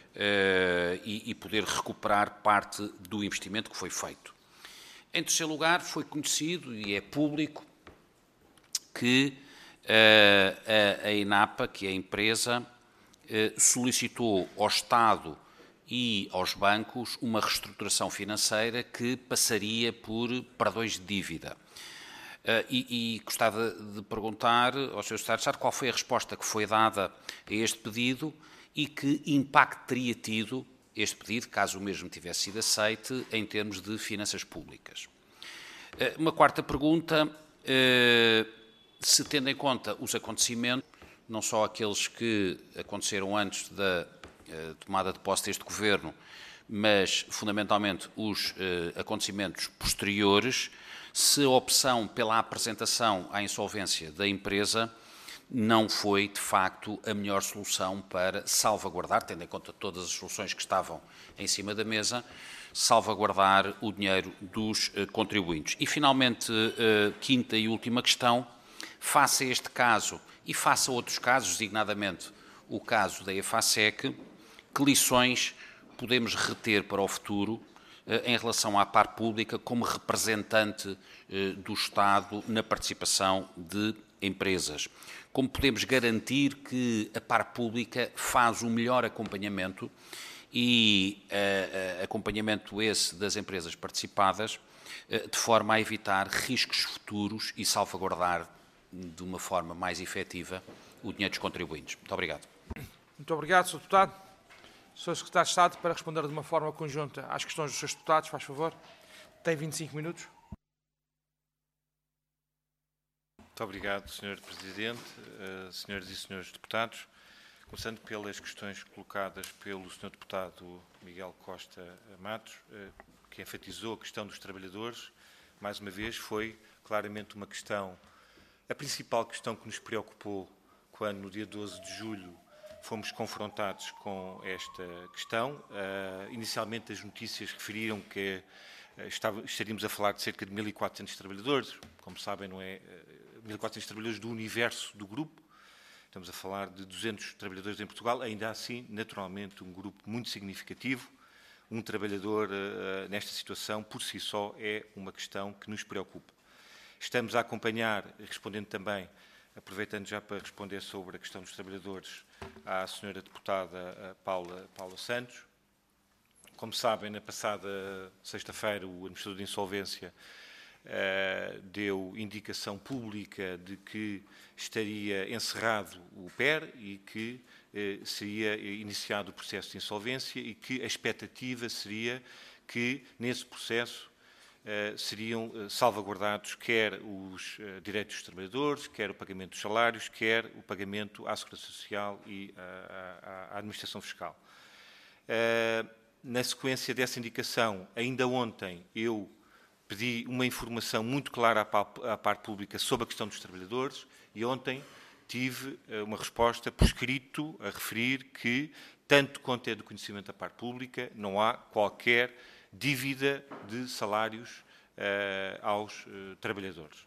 e, e poder recuperar parte do investimento que foi feito. Em terceiro lugar, foi conhecido e é público que a, a INAPA, que é a empresa, solicitou ao Estado e aos bancos uma reestruturação financeira que passaria por perdões de dívida. Uh, e, e gostava de perguntar ao senhor Secretário de Estado qual foi a resposta que foi dada a este pedido e que impacto teria tido este pedido, caso o mesmo tivesse sido aceite, em termos de finanças públicas. Uh, uma quarta pergunta, uh, se tendo em conta os acontecimentos, não só aqueles que aconteceram antes da uh, tomada de posse deste Governo, mas fundamentalmente os uh, acontecimentos posteriores, se a opção pela apresentação à insolvência da empresa não foi, de facto, a melhor solução para salvaguardar, tendo em conta todas as soluções que estavam em cima da mesa, salvaguardar o dinheiro dos uh, contribuintes. E, finalmente, uh, quinta e última questão, face a este caso e face a outros casos, designadamente o caso da EFASEC, que lições podemos reter para o futuro em relação à par pública como representante do Estado na participação de empresas? Como podemos garantir que a par pública faz um melhor acompanhamento e uh, acompanhamento esse das empresas participadas uh, de forma a evitar riscos futuros e salvaguardar de uma forma mais efetiva o dinheiro dos contribuintes? Muito obrigado. Muito obrigado, senhor Deputado. senhor Secretário de Estado, para responder de uma forma conjunta às questões dos senhores deputados, faz favor. Tem vinte e cinco minutos. Muito obrigado, senhor Presidente, uh, senhoras e senhores deputados. Começando pelas questões colocadas pelo senhor Deputado Miguel Costa Matos, uh, que enfatizou a questão dos trabalhadores, mais uma vez, foi claramente uma questão, a principal questão que nos preocupou quando, no dia doze de julho, fomos confrontados com esta questão. Uh, inicialmente, as notícias referiram que uh, estava, estaríamos a falar de cerca de mil e quatrocentos trabalhadores. Como sabem, não é uh, mil e quatrocentos trabalhadores do universo do grupo. Estamos a falar de duzentos trabalhadores em Portugal. Ainda assim, naturalmente, um grupo muito significativo. Um trabalhador uh, nesta situação, por si só, é uma questão que nos preocupa. Estamos a acompanhar, respondendo também, aproveitando já para responder sobre a questão dos trabalhadores, à senhora deputada Paula, Paula Santos. Como sabem, na passada sexta-feira, o administrador de insolvência uh, deu indicação pública de que estaria encerrado o P E R e que uh, seria iniciado o processo de insolvência e que a expectativa seria que, nesse processo, Uh, seriam uh, salvaguardados quer os uh, direitos dos trabalhadores, quer o pagamento dos salários, quer o pagamento à Segurança Social e uh, à, à Administração Fiscal. Uh, na sequência dessa indicação, ainda ontem eu pedi uma informação muito clara à, à parte pública sobre a questão dos trabalhadores e ontem tive uh, uma resposta por escrito a referir que, tanto quanto é do conhecimento da parte pública, não há qualquer dívida de salários uh, aos uh, trabalhadores.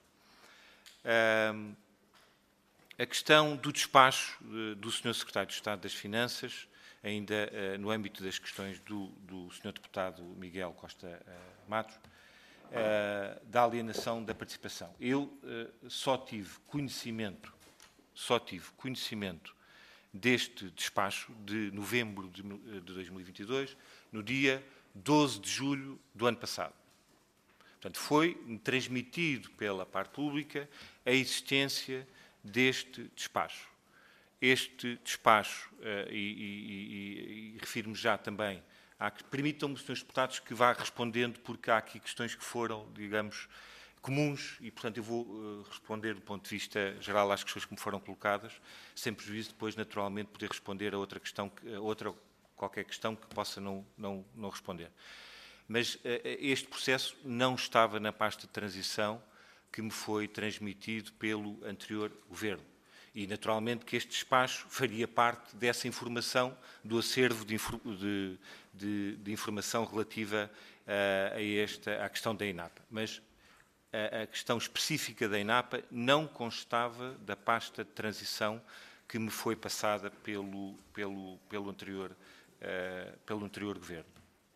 Uh, a questão do despacho uh, do senhor Secretário de Estado das Finanças, ainda uh, no âmbito das questões do, do senhor Deputado Miguel Costa uh, Matos, uh, da alienação da participação. Eu uh, só tive conhecimento, só tive conhecimento deste despacho de novembro de, de dois mil e vinte e dois, no dia doze de julho do ano passado. Portanto, foi transmitido pela parte pública a existência deste despacho. Este despacho, uh, e, e, e, e refiro-me já também, a que permitam-me, senhores deputados, que vá respondendo, porque há aqui questões que foram, digamos, comuns, e, portanto, eu vou uh, responder do ponto de vista geral às questões que me foram colocadas, sem prejuízo depois, naturalmente, poder responder a outra questão, a outra qualquer questão que possa não, não, não responder. Mas uh, este processo não estava na pasta de transição que me foi transmitido pelo anterior Governo. E, naturalmente, que este despacho faria parte dessa informação, do acervo de, de, de, de informação relativa uh, a esta, à questão da INAPA. Mas a, a questão específica da INAPA não constava da pasta de transição que me foi passada pelo, pelo, pelo anterior uh, pelo anterior Governo.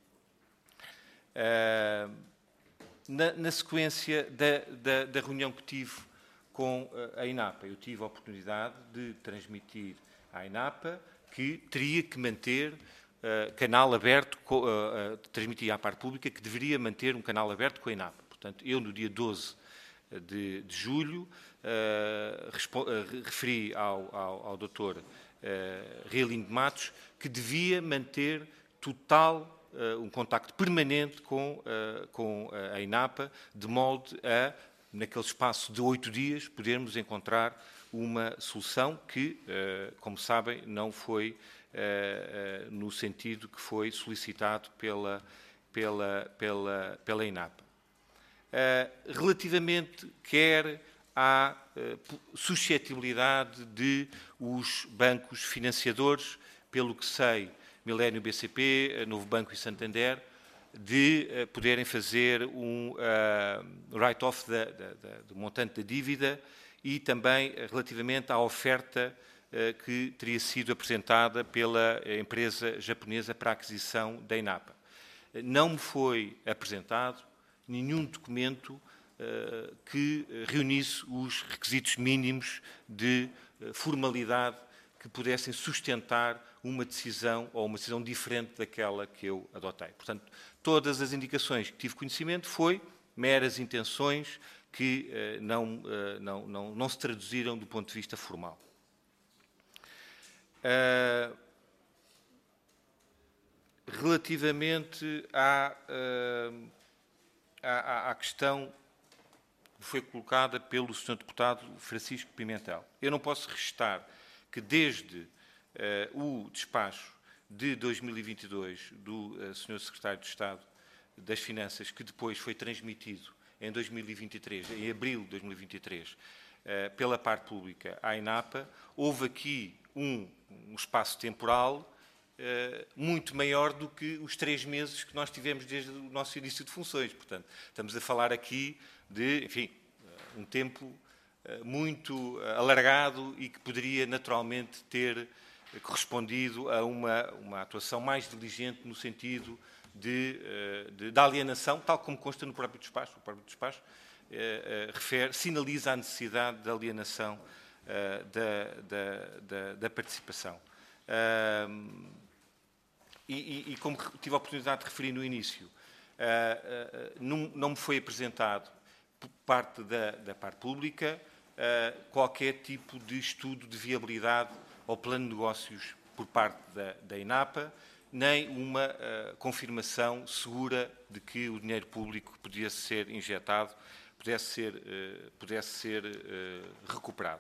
Uh, na, na sequência da, da, da reunião que tive com a INAPA, eu tive a oportunidade de transmitir à INAPA que teria que manter uh, canal aberto, uh, uh, transmitir à parte pública que deveria manter um canal aberto com a INAPA. Portanto, eu no dia doze de, de julho uh, uh, referi ao, ao, ao doutor uh, Realinho de Matos que devia manter total Uh, um contacto permanente com, uh, com a INAPA, de molde a, naquele espaço de oito dias, podermos encontrar uma solução que, uh, como sabem, não foi uh, uh, no sentido que foi solicitado pela, pela, pela, pela INAPA. Uh, relativamente quer à uh, suscetibilidade de os bancos financiadores, pelo que sei, Milênio B C P, Novo Banco e Santander, de uh, poderem fazer um uh, write-off do montante da dívida e também uh, relativamente à oferta uh, que teria sido apresentada pela empresa japonesa para a aquisição da INAPA. Uh, não me foi apresentado nenhum documento uh, que reunisse os requisitos mínimos de uh, formalidade que pudessem sustentar uma decisão ou uma decisão diferente daquela que eu adotei. Portanto, todas as indicações que tive conhecimento foi meras intenções que uh, não, uh, não, não, não se traduziram do ponto de vista formal. Uh, relativamente à, uh, à, à questão que foi colocada pelo senhor deputado Francisco Pimentel, eu não posso restar que desde uh, o despacho de dois mil e vinte e dois do uh, senhor Secretário de Estado das Finanças, que depois foi transmitido em dois mil e vinte e três, em abril de dois mil e vinte e três, uh, pela parte pública à INAPA, houve aqui um, um espaço temporal uh, muito maior do que os três meses que nós tivemos desde o nosso início de funções. Portanto, estamos a falar aqui de, enfim, um tempo muito alargado e que poderia naturalmente ter correspondido a uma, uma atuação mais diligente no sentido de, de, de alienação, tal como consta no próprio despacho. O próprio despacho eh, refere, sinaliza a necessidade de alienação eh, da, da, da, da participação. Uh, e, e, e como tive a oportunidade de referir no início, uh, uh, não, não me foi apresentado por parte da, da parte pública Uh, qualquer tipo de estudo de viabilidade ao plano de negócios por parte da, da INAPA, nem uma uh, confirmação segura de que o dinheiro público pudesse ser injetado, pudesse ser, uh, pudesse ser uh, recuperado.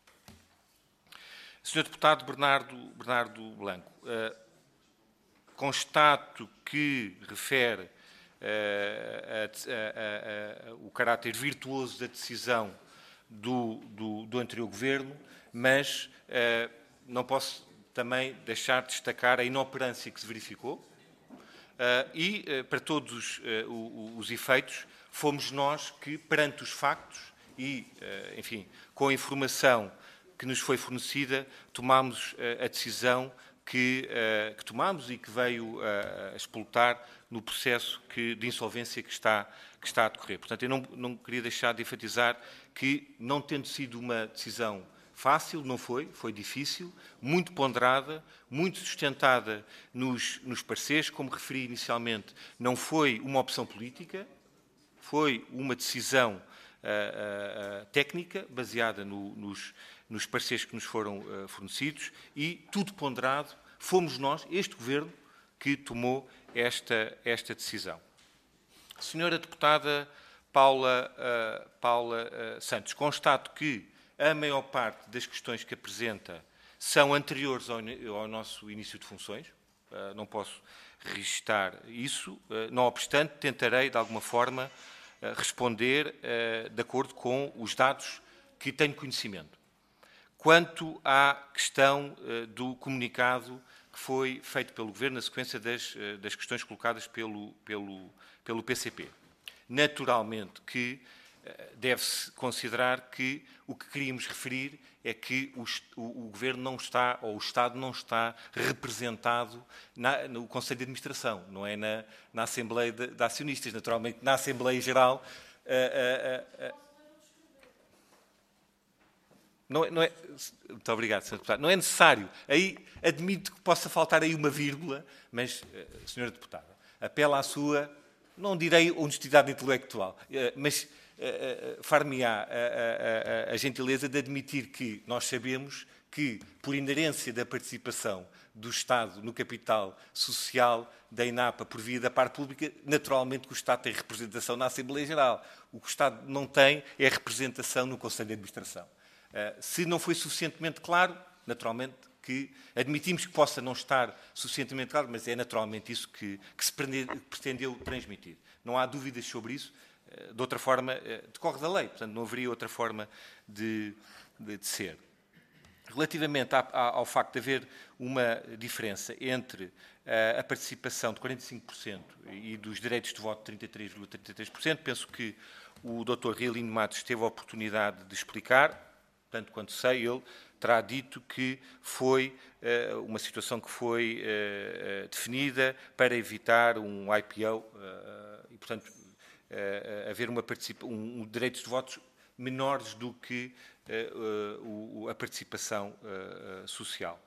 senhor Deputado Bernardo, Bernardo Blanco, uh, constato que refere uh, a, a, a, a, o caráter virtuoso da decisão Do, do, do anterior Governo, mas uh, não posso também deixar de destacar a inoperância que se verificou uh, e, uh, para todos uh, os, os efeitos, fomos nós que, perante os factos e, uh, enfim, com a informação que nos foi fornecida, tomámos uh, a decisão que, uh, que tomámos e que veio uh, a explotar no processo que, de insolvência que está, que está a decorrer. Portanto, eu não, não queria deixar de enfatizar que, não tendo sido uma decisão fácil, não foi, foi difícil, muito ponderada, muito sustentada nos, nos pareceres, como referi inicialmente, não foi uma opção política, foi uma decisão uh, uh, técnica, baseada no, nos, nos pareceres que nos foram uh, fornecidos, e tudo ponderado, fomos nós, este Governo, que tomou esta, esta decisão. Senhora Deputada Paula, uh, Paula uh, Santos, constato que a maior parte das questões que apresenta são anteriores ao, ao nosso início de funções. Uh, não posso registar isso. Uh, não obstante, tentarei, de alguma forma, uh, responder uh, de acordo com os dados que tenho conhecimento. Quanto à questão uh, do comunicado que foi feito pelo Governo na sequência das, uh, das questões colocadas pelo, pelo, pelo P C P. Naturalmente que deve-se considerar que o que queríamos referir é que o, o, o Governo não está, ou o Estado não está representado na, no Conselho de Administração, não é na, na Assembleia de, de Acionistas. Naturalmente, na Assembleia Geral... Uh, uh, uh, uh, não é, não é, muito obrigado, senhor Deputado. Não é necessário. Aí admito que possa faltar aí uma vírgula, mas, uh, senhora Deputada, apela à sua, não direi honestidade intelectual, uh, mas... Uh, uh, far-me-á a, a, a, a gentileza de admitir que nós sabemos que, por inerência da participação do Estado no capital social da INAPA por via da parte pública, naturalmente que o Estado tem representação na Assembleia Geral. O que o Estado não tem é representação no Conselho de Administração. Uh, se não foi suficientemente claro, naturalmente que admitimos que possa não estar suficientemente claro, mas é naturalmente isso que, que se pretendeu transmitir. Não há dúvidas sobre isso. De outra forma, decorre da lei, portanto, não haveria outra forma de, de, de ser. Relativamente à, ao facto de haver uma diferença entre a, a participação de quarenta e cinco por cento e dos direitos de voto de trinta e três vírgula trinta e três por cento, penso que o doutor Realino Matos teve a oportunidade de explicar, tanto quanto sei, ele terá dito que foi uh, uma situação que foi uh, uh, definida para evitar um I P O uh, e, portanto, Uh, haver uma um, um direitos de votos menores do que uh, uh, o, a participação uh, uh, social.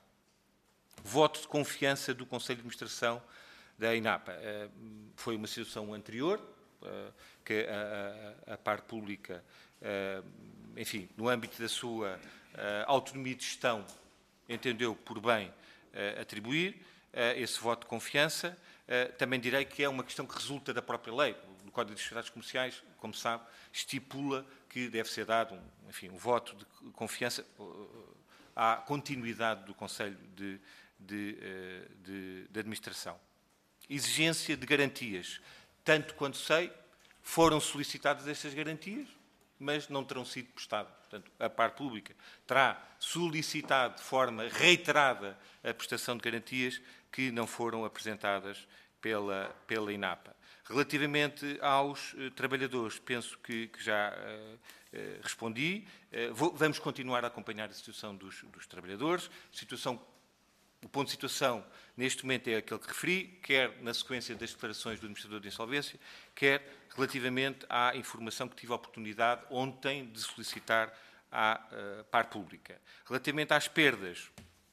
Voto de confiança do Conselho de Administração da INAPA. Uh, foi uma situação anterior, uh, que a, a, a parte pública, uh, enfim, no âmbito da sua uh, autonomia de gestão, entendeu por bem uh, atribuir uh, esse voto de confiança. Uh, também direi que é uma questão que resulta da própria lei. O Código de Sociedades Comerciais, como sabe, estipula que deve ser dado um, enfim, um voto de confiança uh, à continuidade do Conselho de, de, uh, de, de Administração. Exigência de garantias. Tanto quanto sei, foram solicitadas estas garantias, mas não terão sido prestadas. Portanto, a parte pública terá solicitado de forma reiterada a prestação de garantias que não foram apresentadas pela, pela INAPA. Relativamente aos uh, trabalhadores, penso que, que já uh, uh, respondi. Uh, vou, vamos continuar a acompanhar a situação dos, dos trabalhadores. A situação, o ponto de situação, neste momento, é aquele que referi, quer na sequência das declarações do Administrador de Insolvência, quer relativamente à informação que tive a oportunidade ontem de solicitar à uh, parte pública. Relativamente às perdas,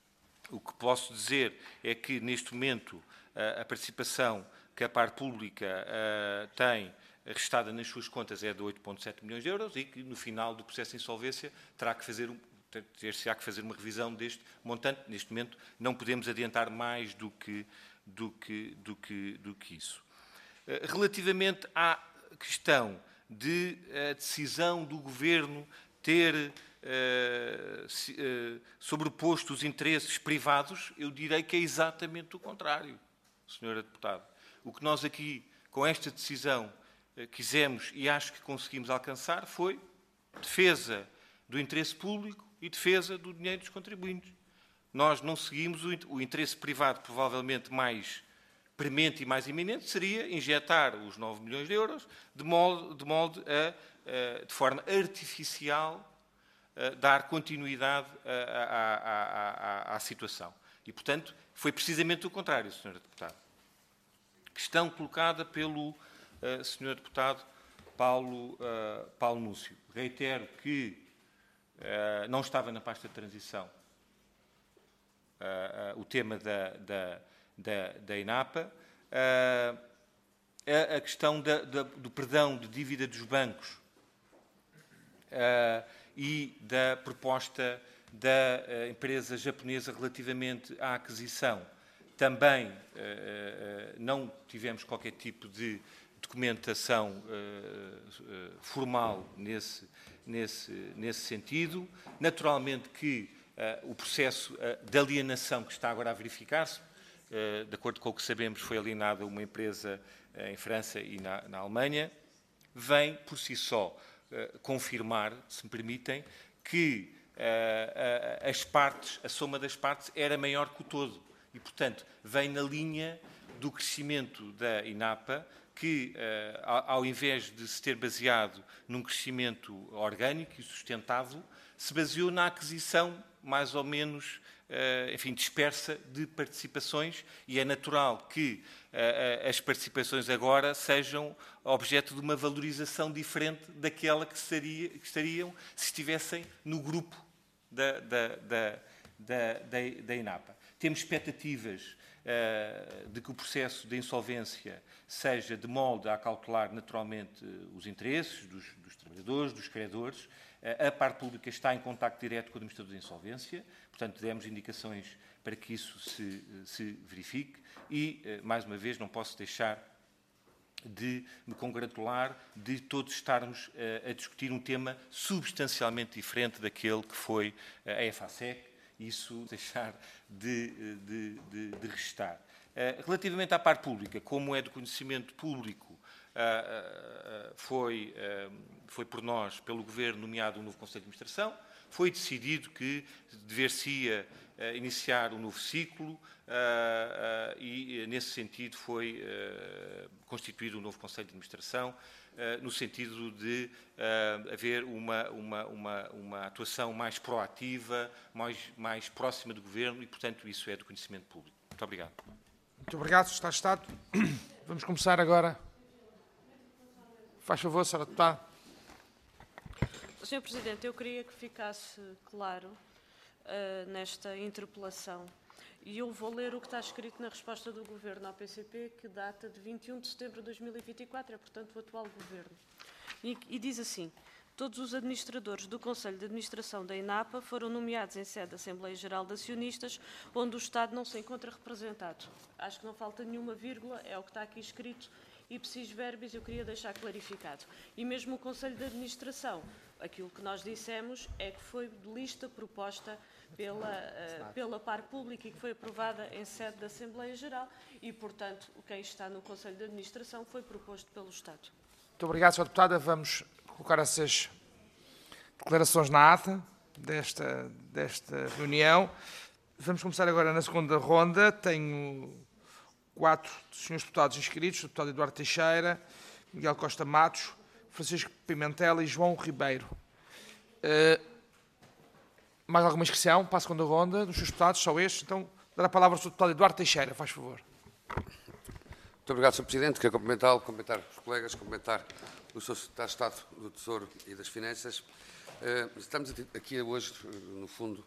o que posso dizer é que, neste momento, uh, a participação que a parte pública uh, tem restada nas suas contas é de oito vírgula sete milhões de euros e que, no final do processo de insolvência, terá que fazer, ter-se-á que fazer uma revisão deste montante. Neste momento, não podemos adiantar mais do que, do que, do que, do que isso. Uh, relativamente à questão de a decisão do Governo ter uh, se, uh, sobreposto os interesses privados, eu direi que é exatamente o contrário, senhora Deputada. O que nós aqui, com esta decisão, quisemos e acho que conseguimos alcançar foi defesa do interesse público e defesa do dinheiro dos contribuintes. Nós não seguimos o interesse privado, provavelmente mais premente e mais iminente, seria injetar os nove milhões de euros de molde, de, molde a, a, de forma artificial, a dar continuidade à, à, à, à situação. E, portanto, foi precisamente o contrário, senhora Deputada. Questão colocada pelo uh, senhor Deputado Paulo, uh, Paulo Núncio. Reitero que uh, não estava na pasta de transição uh, uh, o tema da, da, da, da INAPA. Uh, a, a questão da, da, do perdão de dívida dos bancos uh, e da proposta da uh, empresa japonesa relativamente à aquisição. Também uh, uh, não tivemos qualquer tipo de documentação uh, uh, formal nesse, nesse, nesse sentido. Naturalmente que uh, o processo uh, de alienação que está agora a verificar-se, uh, de acordo com o que sabemos, foi alienada uma empresa uh, em França e na, na Alemanha, vem por si só uh, confirmar, se me permitem, que uh, uh, as partes, a soma das partes era maior que o todo. E, portanto, vem na linha do crescimento da INAPA, que, ao invés de se ter baseado num crescimento orgânico e sustentável, se baseou na aquisição mais ou menos, enfim, dispersa de participações, e é natural que as participações agora sejam objeto de uma valorização diferente daquela que, seria, que estariam se estivessem no grupo da, da, da, da, da, da INAPA. Temos expectativas uh, de que o processo de insolvência seja de molde a calcular naturalmente os interesses dos, dos trabalhadores, dos credores. Uh, a parte pública está em contacto direto com o administrador de insolvência, portanto, demos indicações para que isso se, se verifique e, uh, mais uma vez, não posso deixar de me congratular de todos estarmos uh, a discutir um tema substancialmente diferente daquele que foi uh, a EFASEC, isso deixar de, de, de, de restar. Uh, relativamente à parte pública, como é do conhecimento público, uh, uh, foi, uh, foi por nós, pelo Governo, nomeado um novo Conselho de Administração, foi decidido que dever-se-ia uh, iniciar um novo ciclo, Uh, uh, e, nesse sentido, foi uh, constituído um novo Conselho de Administração, uh, no sentido de uh, haver uma, uma, uma, uma atuação mais proativa, mais, mais próxima do Governo, e, portanto, isso é do conhecimento público. Muito obrigado. Muito obrigado, senhor Estado. Vamos começar agora. Faz favor, senhora Deputada. senhor Presidente, eu queria que ficasse claro uh, nesta interpelação. E eu vou ler o que está escrito na resposta do Governo ao P C P, que data de vinte e um de setembro de dois mil e vinte e quatro, é, portanto, o atual Governo. E, e diz assim: todos os administradores do Conselho de Administração da INAPA foram nomeados em sede da Assembleia Geral de Acionistas, onde o Estado não se encontra representado. Acho que não falta nenhuma vírgula, é o que está aqui escrito, ipsis verbis, eu queria deixar clarificado. E mesmo o Conselho de Administração, aquilo que nós dissemos é que foi de lista proposta pela, uh, pela par pública e que foi aprovada em sede da Assembleia Geral e, portanto, quem está no Conselho de Administração foi proposto pelo Estado. Muito obrigado, senhora Deputada. Vamos colocar essas declarações na ata desta, desta reunião. Vamos começar agora na segunda ronda. Tenho quatro senhores deputados inscritos: o deputado Eduardo Teixeira, Miguel Costa Matos, Francisco Pimentel e João Ribeiro. Uh, mais alguma inscrição para a segunda ronda dos senhores deputados? Só estes? Então, dar a palavra ao senhor deputado Eduardo Teixeira, faz favor. Muito obrigado, senhor Presidente. Quero cumprimentá-lo, cumprimentar os colegas, cumprimentar o senhor Secretário de Estado do Tesouro e das Finanças. Uh, estamos aqui hoje, no fundo,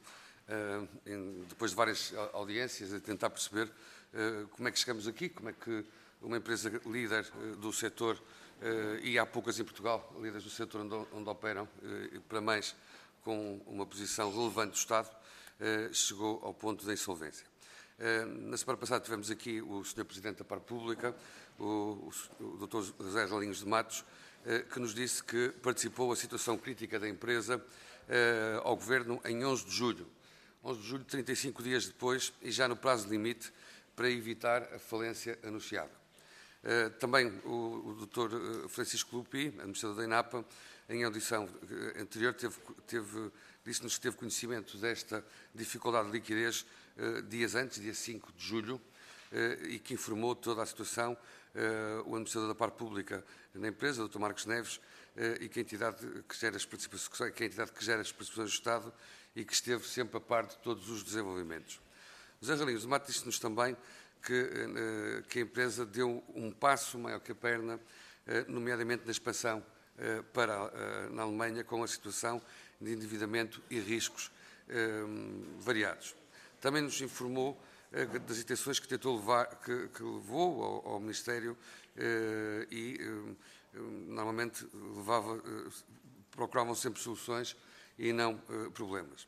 uh, depois de várias audiências, a tentar perceber uh, como é que chegamos aqui, como é que uma empresa líder uh, do setor, uh, e há poucas em Portugal, líderes do setor onde, onde operam, uh, para mais com uma posição relevante do Estado, uh, chegou ao ponto da insolvência. Uh, na semana passada tivemos aqui o senhor Presidente da Par Pública, o, o, o doutor José Ralinhos de Matos, uh, que nos disse que participou da situação crítica da empresa uh, ao Governo em onze de julho. onze de julho, trinta e cinco dias depois, e já no prazo limite para evitar a falência anunciada. Uh, também o, o doutor Francisco Lupi, administrador da INAPA, em audição anterior, teve, teve, disse-nos que teve conhecimento desta dificuldade de liquidez uh, dias antes, dia cinco de julho, uh, e que informou toda a situação uh, o administrador da Par Pública na empresa, o doutor Marcos Neves, uh, e que a entidade que gera as participações, que a entidade que gera as participações do Estado e que esteve sempre a par de todos os desenvolvimentos. José Ralinhos de Matos disse-nos também que, uh, que a empresa deu um passo maior que a perna, uh, nomeadamente na expansão para na Alemanha, com a situação de endividamento e riscos um, variados. Também nos informou uh, das intenções que tentou levar, que, que levou ao, ao Ministério uh, e uh, normalmente levava, uh, procuravam sempre soluções e não uh, problemas.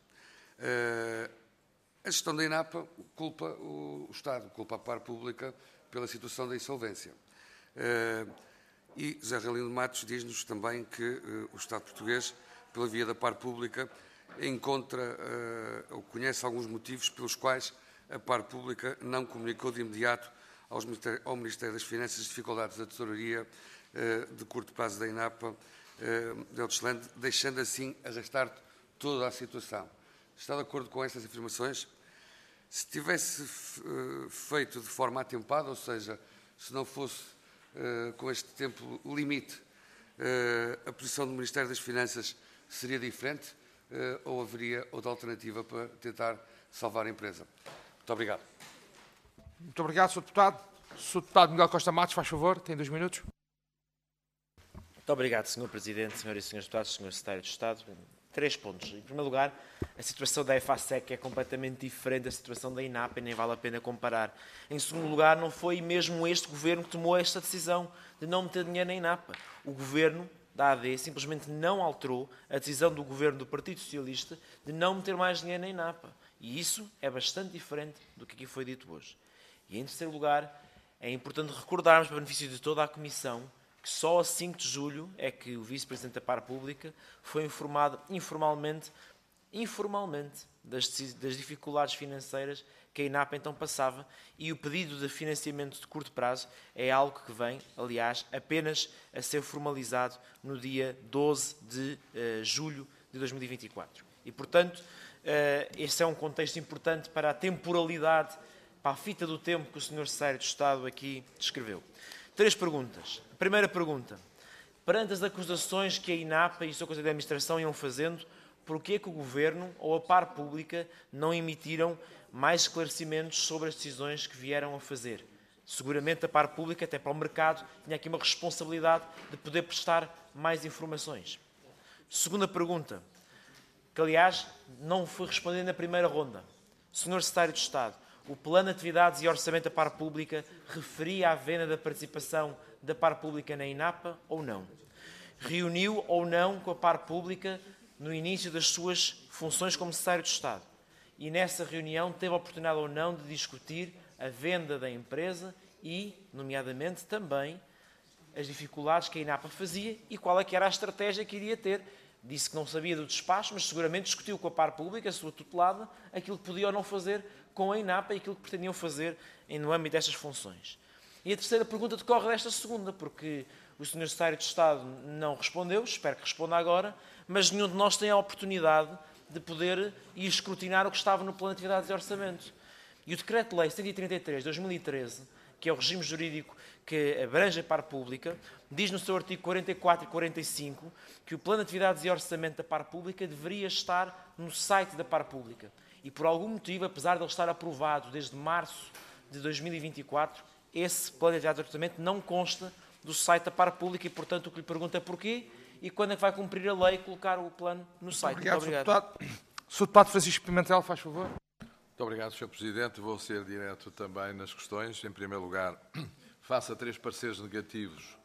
Uh, a gestão da INAPA culpa o, o Estado, culpa a Par Pública pela situação da insolvência. Uh, E José Ralinho de Matos diz-nos também que uh, o Estado português, pela via da Par Pública, encontra uh, ou conhece alguns motivos pelos quais a Par Pública não comunicou de imediato aos Ministério, ao Ministério das Finanças as dificuldades da tesouraria uh, de curto prazo da INAPA uh, de Deutschland, deixando assim arrastar toda a situação. Está de acordo com estas afirmações? Se tivesse uh, feito de forma atempada, ou seja, se não fosse uh, com este tempo limite, uh, a posição do Ministério das Finanças seria diferente uh, ou haveria outra alternativa para tentar salvar a empresa? Muito obrigado. Muito obrigado, senhor Deputado. senhor Deputado Miguel Costa Matos, faz favor, tem dois minutos. Muito obrigado, senhor Presidente, senhoras e senhores deputados, senhor Secretário de Estado. Três pontos. Em primeiro lugar, a situação da EFASEC é completamente diferente da situação da INAPA e nem vale a pena comparar. Em segundo lugar, não foi mesmo este Governo que tomou esta decisão de não meter dinheiro na INAPA. O Governo da A D simplesmente não alterou a decisão do Governo do Partido Socialista de não meter mais dinheiro na INAPA. E isso é bastante diferente do que aqui foi dito hoje. E em terceiro lugar, é importante recordarmos, para benefício de toda a Comissão, que só a cinco de julho é que o Vice-Presidente da Par Pública foi informado informalmente, informalmente das, das dificuldades financeiras que a INAPA então passava, e o pedido de financiamento de curto prazo é algo que vem, aliás, apenas a ser formalizado no dia doze de julho de dois mil e vinte e quatro. E, portanto, uh, este é um contexto importante para a temporalidade, para a fita do tempo que o senhor Secretário de Estado aqui descreveu. Três perguntas. A primeira pergunta. Perante as acusações que a INAPA e o seu Conselho de Administração iam fazendo, por que é que o Governo ou a Par Pública não emitiram mais esclarecimentos sobre as decisões que vieram a fazer? Seguramente a Par Pública, até para o mercado, tinha aqui uma responsabilidade de poder prestar mais informações. Segunda pergunta, que aliás não foi respondida na primeira ronda. senhor Secretário de Estado, o Plano de Atividades e Orçamento da Par Pública referia à venda da participação da Par Pública na INAPA ou não? Reuniu ou não com a Par Pública no início das suas funções como Secretário de Estado? E nessa reunião teve a oportunidade ou não de discutir a venda da empresa e, nomeadamente, também as dificuldades que a INAPA fazia e qual é que era a estratégia que iria ter? Disse que não sabia do despacho, mas seguramente discutiu com a Par Pública, a sua tutelada, aquilo que podia ou não fazer com a INAPA e aquilo que pretendiam fazer no âmbito destas funções. E a terceira pergunta decorre desta segunda, porque o senhor Secretário de Estado não respondeu, espero que responda agora, mas nenhum de nós tem a oportunidade de poder ir escrutinar o que estava no Plano de Atividades e Orçamento. E o Decreto-Lei cento e trinta e três de dois mil e treze, que é o regime jurídico que abrange a Par Pública, diz no seu artigo quarenta e quatro e quarenta e cinco que o Plano de Atividades e Orçamento da Par Pública deveria estar no site da Par Pública. E por algum motivo, apesar de ele estar aprovado desde março de dois mil e vinte e quatro, esse Plano de Atividades e Orçamento não consta do site da Par Pública e, portanto, o que lhe pergunto é porquê e quando é que vai cumprir a lei e colocar o plano no site. Obrigado, Muito obrigado. senhor Deputado Francisco Pimentel, faz favor. Muito obrigado, senhor Presidente. Vou ser direto também nas questões. Em primeiro lugar, face a três pareceres negativos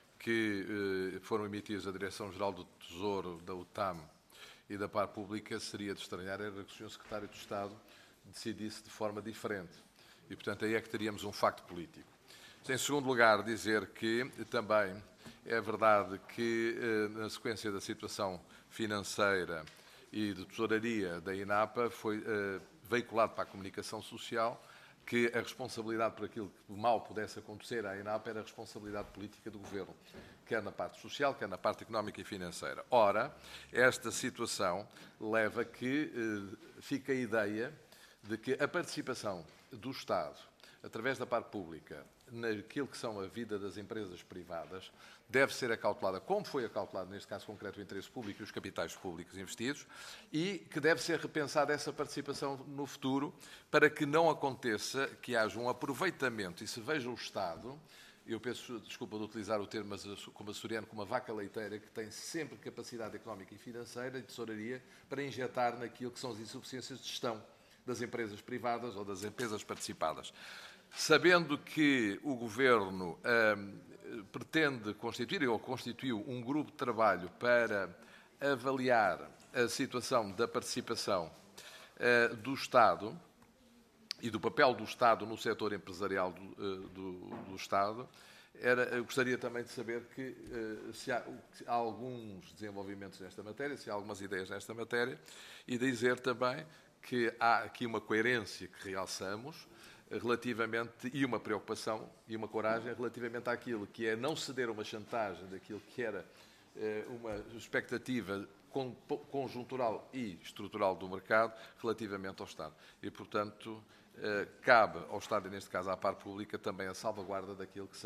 que eh, foram emitidos da Direção-Geral do Tesouro, da U T A M e da Par Pública, seria de estranhar era que o senhor Secretário de Estado decidisse de forma diferente. E, portanto, aí é que teríamos um facto político. Em segundo lugar, dizer que também é verdade que, eh, na sequência da situação financeira e de tesouraria da INAPA, foi eh, veiculado para a comunicação social que a responsabilidade por aquilo que mal pudesse acontecer à INAPA era a responsabilidade política do Governo, quer na parte social, quer na parte económica e financeira. Ora, esta situação leva a que eh, fique a ideia de que a participação do Estado, através da parte pública, naquilo que são a vida das empresas privadas, deve ser acautelada, como foi acautelado neste caso concreto o interesse público e os capitais públicos investidos, e que deve ser repensada essa participação no futuro para que não aconteça que haja um aproveitamento e se veja o Estado, eu peço desculpa de utilizar o termo, mas como açoriano, como uma vaca leiteira que tem sempre capacidade económica e financeira e tesouraria para injetar naquilo que são as insuficiências de gestão das empresas privadas ou das empresas participadas. Sabendo que o Governo hum, pretende constituir, ou constituiu, um grupo de trabalho para avaliar a situação da participação uh, do Estado e do papel do Estado no setor empresarial do, uh, do, do Estado, era, eu gostaria também de saber que, uh, se, há, se há alguns desenvolvimentos nesta matéria, se há algumas ideias nesta matéria, e dizer também que há aqui uma coerência que realçamos, relativamente, e uma preocupação e uma coragem relativamente àquilo que é não ceder a uma chantagem daquilo que era eh, uma expectativa conjuntural e estrutural do mercado relativamente ao Estado. E, portanto, eh, cabe ao Estado, e neste caso à Par Pública, também a salvaguarda daquilo que são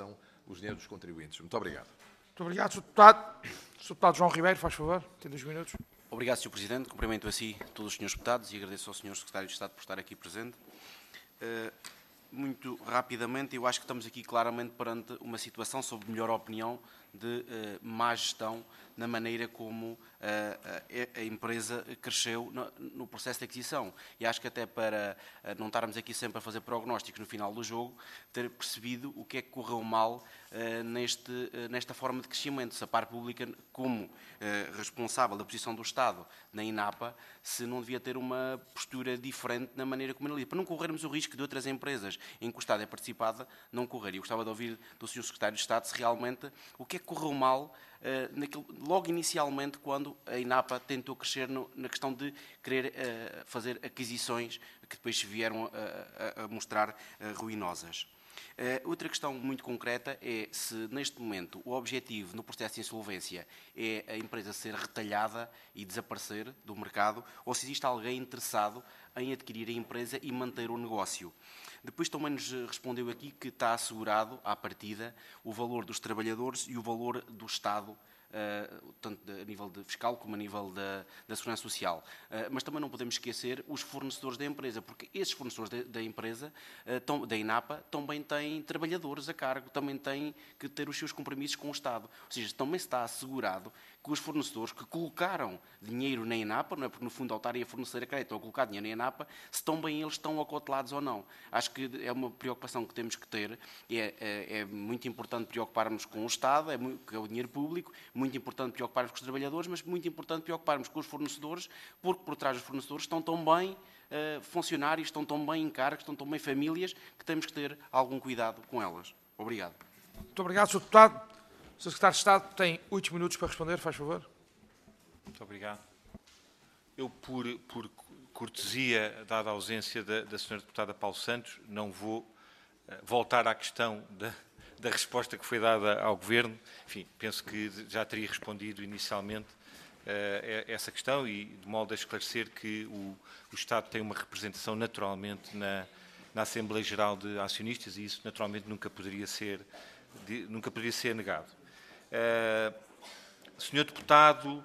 os dinheiros dos contribuintes. Muito obrigado. Muito obrigado, senhor Deputado. senhor Deputado João Ribeiro, faz favor, tem dois minutos. Obrigado, senhor Presidente. Cumprimento a si todos os senhores deputados e agradeço ao senhor Secretário de Estado por estar aqui presente. Uh, muito rapidamente, eu acho que estamos aqui claramente perante uma situação, sob melhor opinião, de uh, má gestão na maneira como uh, a, a empresa cresceu no, no processo de aquisição. E acho que até para uh, não estarmos aqui sempre a fazer prognósticos no final do jogo, ter percebido o que é que correu mal uh, neste, uh, nesta forma de crescimento. Se a par pública, como uh, responsável da posição do Estado na INAPA, se não devia ter uma postura diferente na maneira como analisa, para não corrermos o risco de outras empresas em que o Estado é participada não correr. Eu gostava de ouvir do senhor Secretário de Estado se realmente o que é que correu mal uh, naquilo, logo inicialmente quando a INAPA tentou crescer no, na questão de querer uh, fazer aquisições que depois se vieram a, a, a mostrar uh, ruinosas. Uh, outra questão muito concreta é se, neste momento, o objetivo no processo de insolvência é a empresa ser retalhada e desaparecer do mercado, ou se existe alguém interessado em adquirir a empresa e manter o negócio. Depois também nos respondeu aqui que está assegurado, à partida, o valor dos trabalhadores e o valor do Estado, Uh, tanto a nível de fiscal como a nível da, da segurança social. Uh, mas também não podemos esquecer os fornecedores da empresa, porque esses fornecedores de, da empresa, uh, tom, da INAPA, também têm trabalhadores a cargo, também têm que ter os seus compromissos com o Estado. Ou seja, também está assegurado que os fornecedores que colocaram dinheiro na INAPA, não é porque no fundo ao estarem a fornecer a crédito ou a colocar dinheiro na INAPA, se também eles estão acotelados ou não. Acho que é uma preocupação que temos que ter, e é, é, é muito importante preocuparmos com o Estado, é, muito, que é o dinheiro público, muito importante preocuparmos com os trabalhadores, mas muito importante preocuparmos com os fornecedores, porque por trás dos fornecedores estão tão bem uh, funcionários, estão tão bem encargos, estão tão bem famílias, que temos que ter algum cuidado com elas. Obrigado. Muito obrigado, senhor Deputado. O senhor Secretário de Estado tem oito minutos para responder, faz favor. Muito obrigado. Eu, por, por cortesia, dada a ausência da, da senhora Deputada Paulo Santos, não vou uh, voltar à questão da, da resposta que foi dada ao Governo. Enfim, penso que já teria respondido inicialmente uh, essa questão e de modo a esclarecer que o, o Estado tem uma representação naturalmente na, na Assembleia Geral de Acionistas e isso naturalmente nunca poderia ser, de, nunca poderia ser negado. Uh, senhor Deputado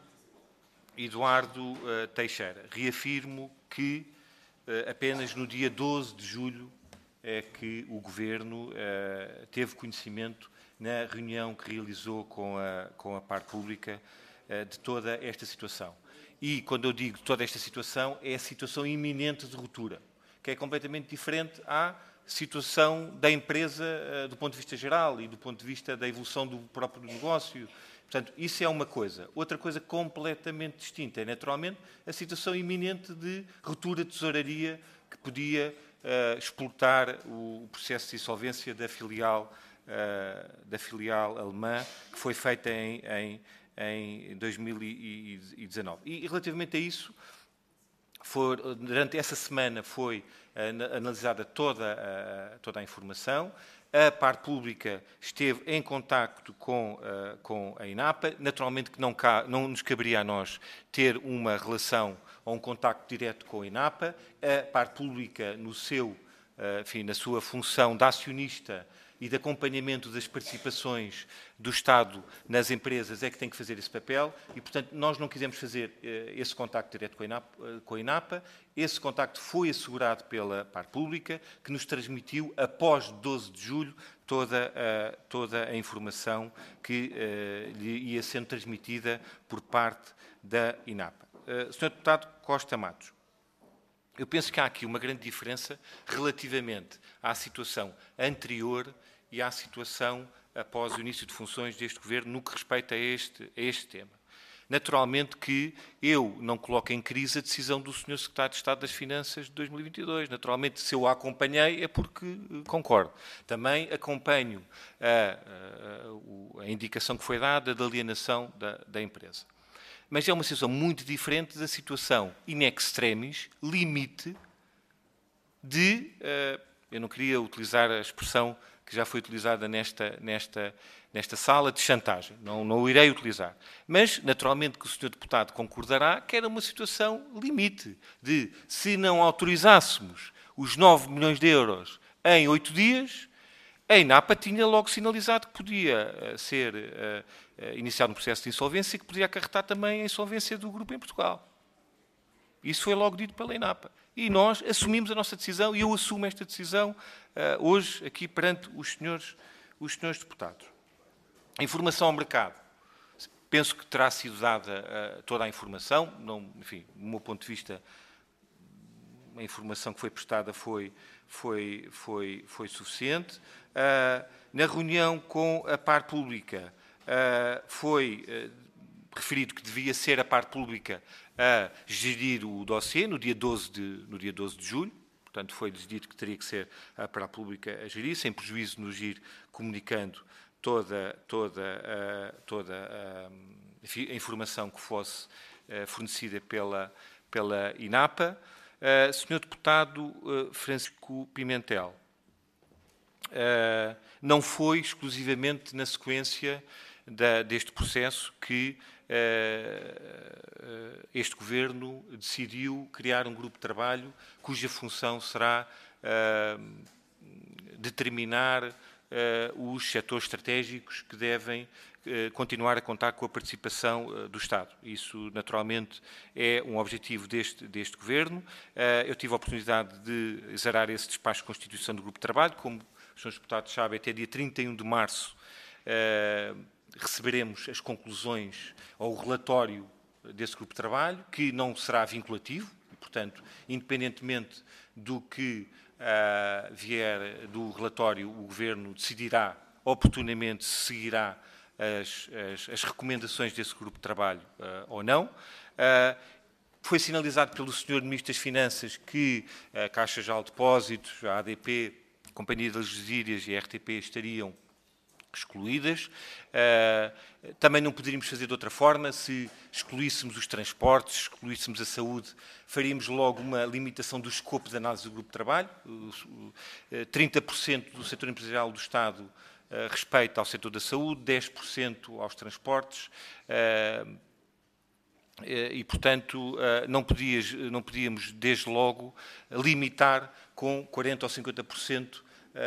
Eduardo uh, Teixeira, reafirmo que uh, apenas no dia doze de julho é que o Governo uh, teve conhecimento na reunião que realizou com a, com a parte pública uh, de toda esta situação. E quando eu digo toda esta situação, é a situação iminente de ruptura, que é completamente diferente à situação da empresa uh, do ponto de vista geral e do ponto de vista da evolução do próprio negócio. Portanto, isso é uma coisa. Outra coisa completamente distinta é, naturalmente, a situação iminente de ruptura de tesouraria que podia uh, explotar o processo de insolvência da filial, uh, da filial alemã, que foi feita em, em, em dois mil e dezanove. E, relativamente a isso, foi, durante essa semana foi uh, analisada toda a, toda a informação. A parte pública esteve em contacto com, uh, com a INAPA. Naturalmente que não, cá, não nos caberia a nós ter uma relação ou um contacto direto com a INAPA. A parte pública, no seu, uh, enfim, na sua função de acionista e de acompanhamento das participações do Estado nas empresas, é que tem que fazer esse papel e, portanto, nós não quisemos fazer uh, esse contacto direto com a, INAPA, uh, com a INAPA. Esse contacto foi assegurado pela parte pública, que nos transmitiu, após doze de julho, toda a, toda a informação que uh, lhe ia sendo transmitida por parte da INAPA. Uh, senhor Deputado Costa Matos, eu penso que há aqui uma grande diferença relativamente à situação anterior e à situação após o início de funções deste Governo no que respeita a este, a este tema. Naturalmente que eu não coloco em crise a decisão do senhor Secretário de Estado das Finanças de dois mil e vinte e dois. Naturalmente, se eu a acompanhei é porque concordo. Também acompanho a, a, a indicação que foi dada da alienação da, da empresa. Mas é uma situação muito diferente da situação in extremis, limite, de... Uh, eu não queria utilizar a expressão que já foi utilizada nesta, nesta, nesta sala, de chantagem. Não, não o irei utilizar. Mas, naturalmente, que o senhor Deputado concordará que era uma situação limite, de, se não autorizássemos os nove milhões de euros em oito dias, a INAPA tinha logo sinalizado que podia uh, ser uh, uh, iniciado um processo de insolvência e que podia acarretar também a insolvência do grupo em Portugal. Isso foi logo dito pela INAPA. E nós assumimos a nossa decisão, e eu assumo esta decisão uh, hoje aqui perante os senhores, os senhores deputados. A informação ao mercado. Penso que terá sido dada uh, toda a informação. Não, enfim, do meu ponto de vista, a informação que foi prestada foi, foi, foi, foi suficiente. Uh, na reunião com a parte pública, uh, foi uh, referido que devia ser a parte pública a gerir o dossiê no dia doze de, no dia doze de julho. Portanto, foi-lhes dito que teria que ser a parte pública a gerir, sem prejuízo nos ir comunicando toda, toda, uh, toda uh, a informação que fosse uh, fornecida pela, pela INAPA. Uh, senhor Deputado uh, Francisco Pimentel, uh, não foi exclusivamente na sequência da, deste processo que uh, uh, este Governo decidiu criar um grupo de trabalho cuja função será uh, determinar uh, os setores estratégicos que devem uh, continuar a contar com a participação uh, do Estado. Isso, naturalmente, é um objetivo deste, deste Governo. Uh, eu tive a oportunidade de exarar esse despacho de constituição do grupo de trabalho. Como os senhores deputados sabem, até dia trinta e um de março uh, receberemos as conclusões ou o relatório desse grupo de trabalho, que não será vinculativo, e, portanto, independentemente do que uh, vier do relatório, o Governo decidirá oportunamente se seguirá as, as, as recomendações desse grupo de trabalho uh, ou não. Uh, foi sinalizado pelo senhor Ministro das Finanças que a Caixa Geral de Depósitos, a A D P, a Companhia das Lusírias e a R T P estariam excluídas. Uh, também não poderíamos fazer de outra forma. Se excluíssemos os transportes, excluíssemos a saúde, faríamos logo uma limitação do escopo de análise do grupo de trabalho. Uh, trinta por cento do setor empresarial do Estado uh, respeita ao setor da saúde, dez por cento aos transportes. Uh, e, portanto, uh, não, podias, não podíamos, desde logo, limitar com quarenta por cento ou cinquenta por cento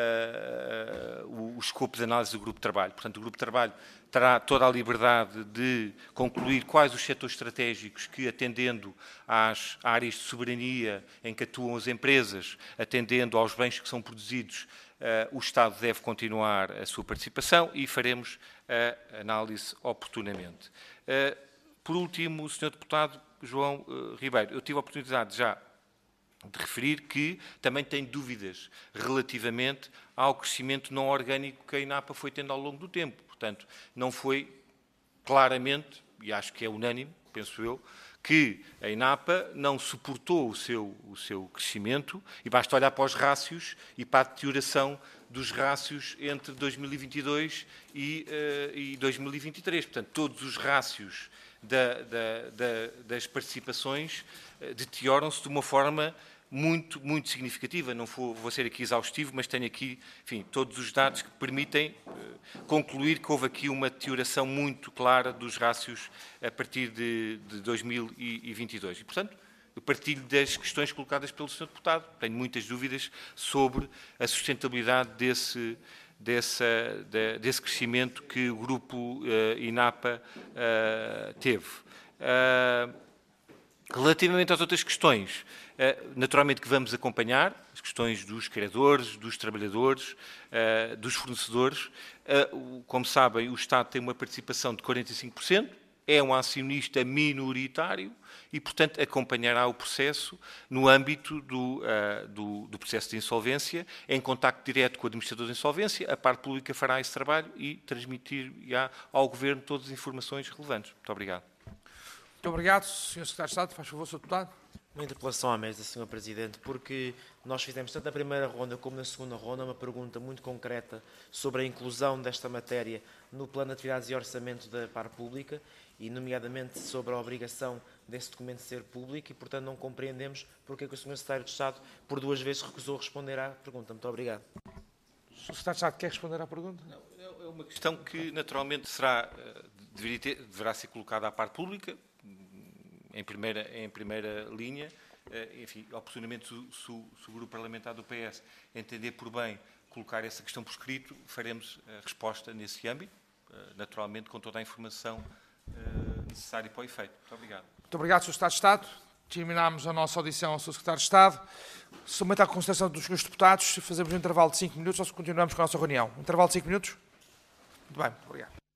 Uh, o, o escopo de análise do grupo de trabalho. Portanto, o grupo de trabalho terá toda a liberdade de concluir quais os setores estratégicos que, atendendo às áreas de soberania em que atuam as empresas, atendendo aos bens que são produzidos, uh, o Estado deve continuar a sua participação e faremos a análise oportunamente. Uh, por último, o senhor Deputado João uh, Ribeiro, eu tive a oportunidade já de referir que também tem dúvidas relativamente ao crescimento não orgânico que a INAPA foi tendo ao longo do tempo. Portanto, não foi claramente, e acho que é unânime, penso eu, que a INAPA não suportou o seu, o seu crescimento, e basta olhar para os rácios e para a deterioração dos rácios entre dois mil e vinte e dois e, uh, e dois mil e vinte e três. Portanto, todos os rácios da, da, da, das participações uh, deterioram-se de uma forma muito, muito significativa. Não vou, vou ser aqui exaustivo, mas tenho aqui, enfim, todos os dados que permitem uh, concluir que houve aqui uma deterioração muito clara dos rácios a partir de, de dois mil e vinte e dois. E, portanto, eu partilho das questões colocadas pelo senhor Deputado. Tenho muitas dúvidas sobre a sustentabilidade desse, dessa, de, desse crescimento que o grupo uh, INAPA uh, teve. Uh, relativamente às outras questões, uh, naturalmente que vamos acompanhar, as questões dos credores, dos trabalhadores, uh, dos fornecedores. Uh, como sabem, o Estado tem uma participação de quarenta e cinco por cento, é um acionista minoritário e, portanto, acompanhará o processo no âmbito do, uh, do, do processo de insolvência, em contacto direto com o administrador de insolvência. A parte pública fará esse trabalho e transmitir-á ao Governo todas as informações relevantes. Muito obrigado. Muito obrigado, senhor Secretário de Estado. Faz favor, senhor Deputado. Uma interpelação à mesa, senhor Presidente, porque nós fizemos tanto na primeira ronda como na segunda ronda uma pergunta muito concreta sobre a inclusão desta matéria no Plano de Atividades e Orçamento da Par Pública e, nomeadamente, sobre a obrigação desse documento ser público e, portanto, não compreendemos porque é que o senhor Secretário de Estado por duas vezes recusou responder à pergunta. Muito obrigado. O senhor Secretário de Estado quer responder à pergunta? Não, é uma questão que, naturalmente, será, deveria ter, deverá ser colocada à parte pública, em primeira, em primeira linha. Enfim, oportunamente, se, se, se o grupo parlamentar do P S entender por bem colocar essa questão por escrito, faremos a resposta nesse âmbito, naturalmente com toda a informação necessária para o efeito. Muito obrigado. Muito obrigado, senhor Secretário de Estado. Terminámos a nossa audição ao senhor Secretário de Estado. Somente à consideração dos senhores deputados, fazemos um intervalo de cinco minutos ou continuamos com a nossa reunião. Intervalo de cinco minutos? Muito bem, muito obrigado.